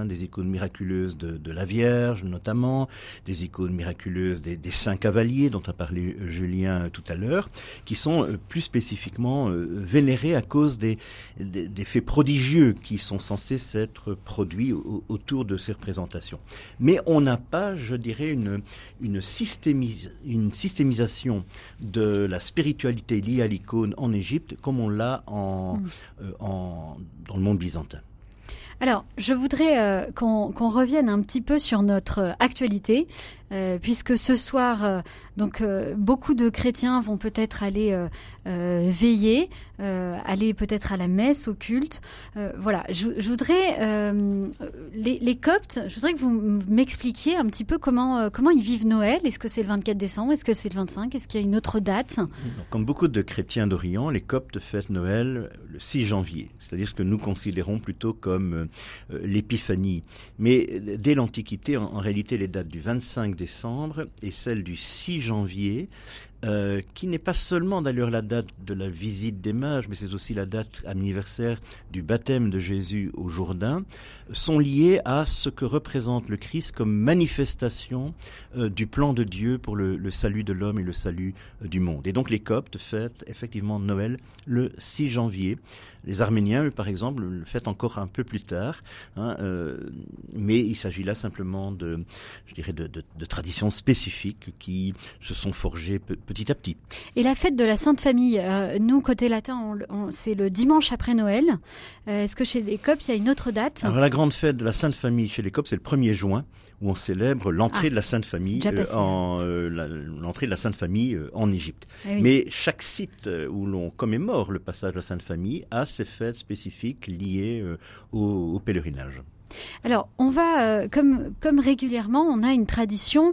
S3: icônes miraculeuses de, de la Vierge notamment, des icônes miraculeuses des, des saints cavaliers dont a parlé Julien tout à l'heure, qui sont euh, plus spécifiquement euh, vénérés à cause des, des, des faits prodigieux qui sont censés s'être produits au, autour de ces représentations. Mais on n'a pas, je dirais, une, une, systémis, une systémisation de la spiritualité liée à l'icône en Égypte comme on l'a en, mmh. euh, en, dans le monde byzantin.
S2: Alors, je voudrais euh, qu'on, qu'on revienne un petit peu sur notre actualité, euh, puisque ce soir, euh, donc euh, beaucoup de chrétiens vont peut-être aller euh, euh, veiller, euh, aller peut-être à la messe, au culte. Euh, voilà, je, je voudrais euh, les, les Coptes, je voudrais que vous m'expliquiez un petit peu comment euh, comment ils vivent Noël. Est-ce que c'est le vingt-quatre décembre? Est-ce que c'est le vingt-cinq? Est-ce qu'il y a une autre date?
S3: Donc, comme beaucoup de chrétiens d'Orient, les Coptes fêtent Noël le six janvier, c'est-à-dire ce que nous considérons plutôt comme euh, l'épiphanie. Mais dès l'Antiquité, en, en réalité, les dates du vingt-cinq décembre et celle du six janvier, euh, qui n'est pas seulement d'ailleurs la date de la visite des mages, mais c'est aussi la date anniversaire du baptême de Jésus au Jourdain, sont liées à ce que représente le Christ comme manifestation euh, du plan de Dieu pour le, le salut de l'homme et le salut euh, du monde. Et donc les Coptes fêtent effectivement Noël le six janvier. Les Arméniens, eux, par exemple, le fêtent encore un peu plus tard, hein, euh, mais il s'agit là simplement de, je dirais, de, de, de traditions spécifiques qui se sont forgées pe- petit à petit.
S2: Et la fête de la Sainte Famille, euh, nous, côté latin, on, on, c'est le dimanche après Noël. Euh, est-ce que chez les Coptes, il y a une autre date?
S3: Alors la grande fête de la Sainte Famille chez les Coptes, c'est le premier juin, où on célèbre l'entrée ah, de la Sainte Famille, euh, en, euh, la, l'entrée de la Sainte Famille euh, en Égypte. Ah, oui. Mais chaque site où l'on commémore le passage de la Sainte Famille a ses fêtes spécifiques liées euh, au, au pèlerinage.
S2: Alors, on va, euh, comme, comme régulièrement, on a une tradition,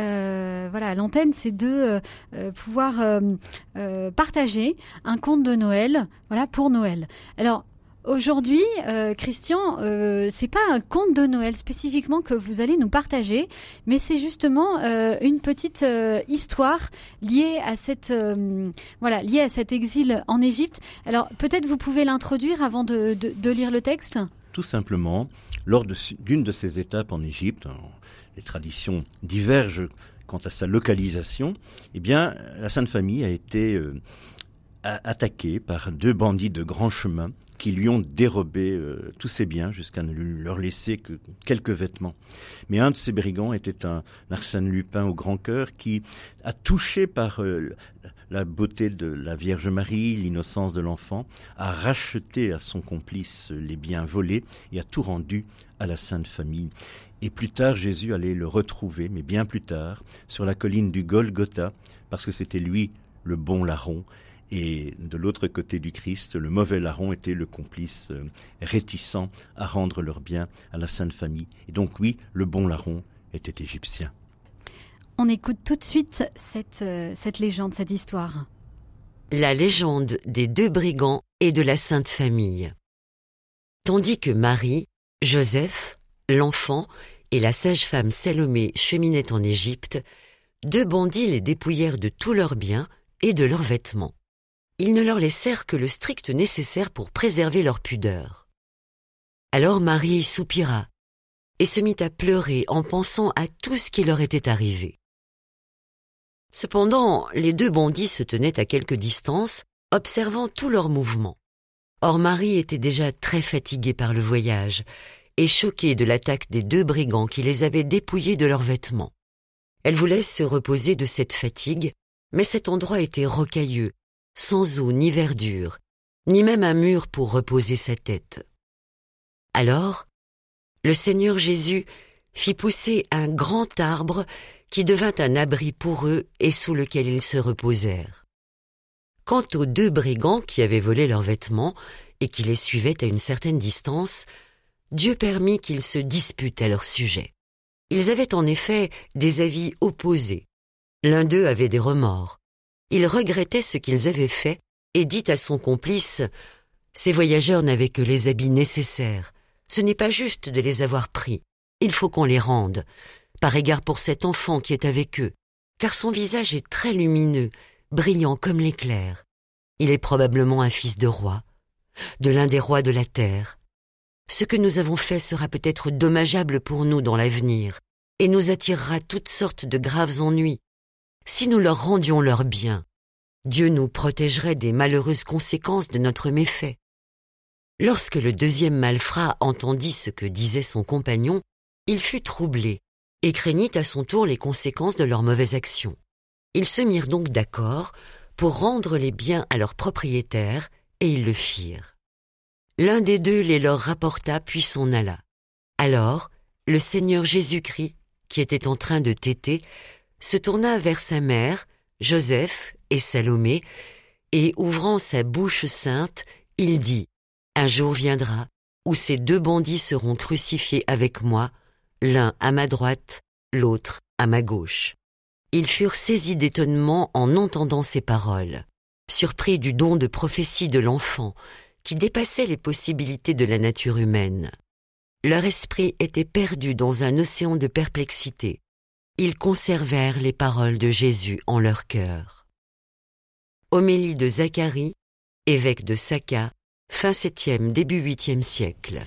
S2: euh, voilà, à l'antenne, c'est de euh, pouvoir euh, euh, partager un conte de Noël, voilà, pour Noël. Alors, aujourd'hui, euh, Christian, euh, c'est pas un conte de Noël spécifiquement que vous allez nous partager, mais c'est justement euh, une petite euh, histoire liée à cette, euh, voilà, liée à cet exil en Égypte. Alors, peut-être vous pouvez l'introduire avant de, de, de lire le texte.
S3: Tout simplement, lors de, d'une de ces étapes en Égypte, les traditions divergent quant à sa localisation. Eh bien, la Sainte Famille a été euh, a, attaquée par deux bandits de grand chemin qui lui ont dérobé euh, tous ses biens jusqu'à ne leur laisser que quelques vêtements. Mais un de ces brigands était un Arsène Lupin au grand cœur qui a touché par euh, la beauté de la Vierge Marie, l'innocence de l'enfant, a racheté à son complice les biens volés et a tout rendu à la Sainte Famille. Et plus tard, Jésus allait le retrouver, mais bien plus tard, sur la colline du Golgotha, parce que c'était lui le bon larron. Et de l'autre côté du Christ, le mauvais larron était le complice euh, réticent à rendre leurs biens à la Sainte Famille. Et donc oui, le bon larron était égyptien.
S2: On écoute tout de suite cette, euh, cette légende, cette histoire.
S7: La légende des deux brigands et de la Sainte Famille. Tandis que Marie, Joseph, l'enfant et la sage-femme Salomé cheminaient en Égypte, deux bandits les dépouillèrent de tous leurs biens et de leurs vêtements. Ils ne leur laissèrent que le strict nécessaire pour préserver leur pudeur. Alors Marie soupira et se mit à pleurer en pensant à tout ce qui leur était arrivé. Cependant, les deux bandits se tenaient à quelque distance, observant tous leurs mouvements. Or Marie était déjà très fatiguée par le voyage et choquée de l'attaque des deux brigands qui les avaient dépouillés de leurs vêtements. Elle voulait se reposer de cette fatigue, mais cet endroit était rocailleux, sans eau ni verdure, ni même un mur pour reposer sa tête. Alors, le Seigneur Jésus fit pousser un grand arbre qui devint un abri pour eux et sous lequel ils se reposèrent. Quant aux deux brigands qui avaient volé leurs vêtements et qui les suivaient à une certaine distance, Dieu permit qu'ils se disputent à leur sujet. Ils avaient en effet des avis opposés. L'un d'eux avait des remords. Il regrettait ce qu'ils avaient fait et dit à son complice « Ces voyageurs n'avaient que les habits nécessaires. Ce n'est pas juste de les avoir pris. Il faut qu'on les rende, par égard pour cet enfant qui est avec eux, car son visage est très lumineux, brillant comme l'éclair. Il est probablement un fils de roi, de l'un des rois de la terre. Ce que nous avons fait sera peut-être dommageable pour nous dans l'avenir et nous attirera toutes sortes de graves ennuis. Si nous leur rendions leur bien, Dieu nous protégerait des malheureuses conséquences de notre méfait. » Lorsque le deuxième malfrat entendit ce que disait son compagnon, il fut troublé et craignit à son tour les conséquences de leur mauvaise action. Ils se mirent donc d'accord pour rendre les biens à leurs propriétaires et ils le firent. L'un des deux les leur rapporta puis s'en alla. Alors, le Seigneur Jésus-Christ, qui était en train de téter, se tourna vers sa mère, Joseph et Salomé, et ouvrant sa bouche sainte, il dit « Un jour viendra où ces deux bandits seront crucifiés avec moi, l'un à ma droite, l'autre à ma gauche. » Ils furent saisis d'étonnement en entendant ces paroles, surpris du don de prophétie de l'enfant, qui dépassait les possibilités de la nature humaine. Leur esprit était perdu dans un océan de perplexité. Ils conservèrent les paroles de Jésus en leur cœur. Homélie de Zacharie, évêque de Sakka, fin septième, début huitième siècle.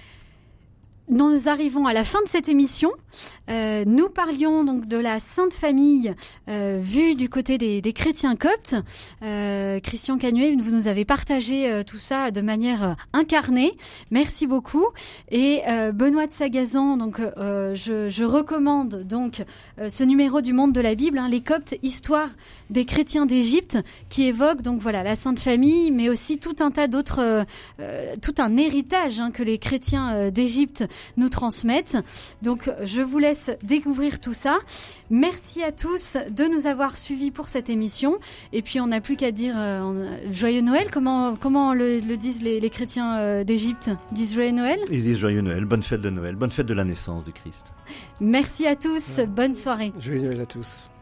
S2: Nous arrivons à la fin de cette émission. Euh, nous parlions donc de la Sainte Famille euh, vue du côté des, des chrétiens coptes. Euh, Christian Cagnuet, vous nous avez partagé euh, tout ça de manière euh, incarnée. Merci beaucoup. Et euh, Benoît de Sagazan, donc euh, je, je recommande donc euh, ce numéro du Monde de la Bible, hein, les Coptes, histoire des chrétiens d'Égypte, qui évoque donc voilà la Sainte Famille, mais aussi tout un tas d'autres, euh, euh, tout un héritage hein, que les chrétiens euh, d'Égypte nous transmettent. Donc je vous laisse découvrir tout ça. Merci à tous de nous avoir suivis pour cette émission. Et puis on n'a plus qu'à dire euh, joyeux Noël. Comment comment le, le disent les, les chrétiens euh, d'Égypte? Ils disent joyeux Noël.
S3: Ils disent joyeux Noël, bonne fête de Noël, bonne fête de la naissance du Christ.
S2: Merci à tous, bonne soirée.
S1: Joyeux Noël à tous.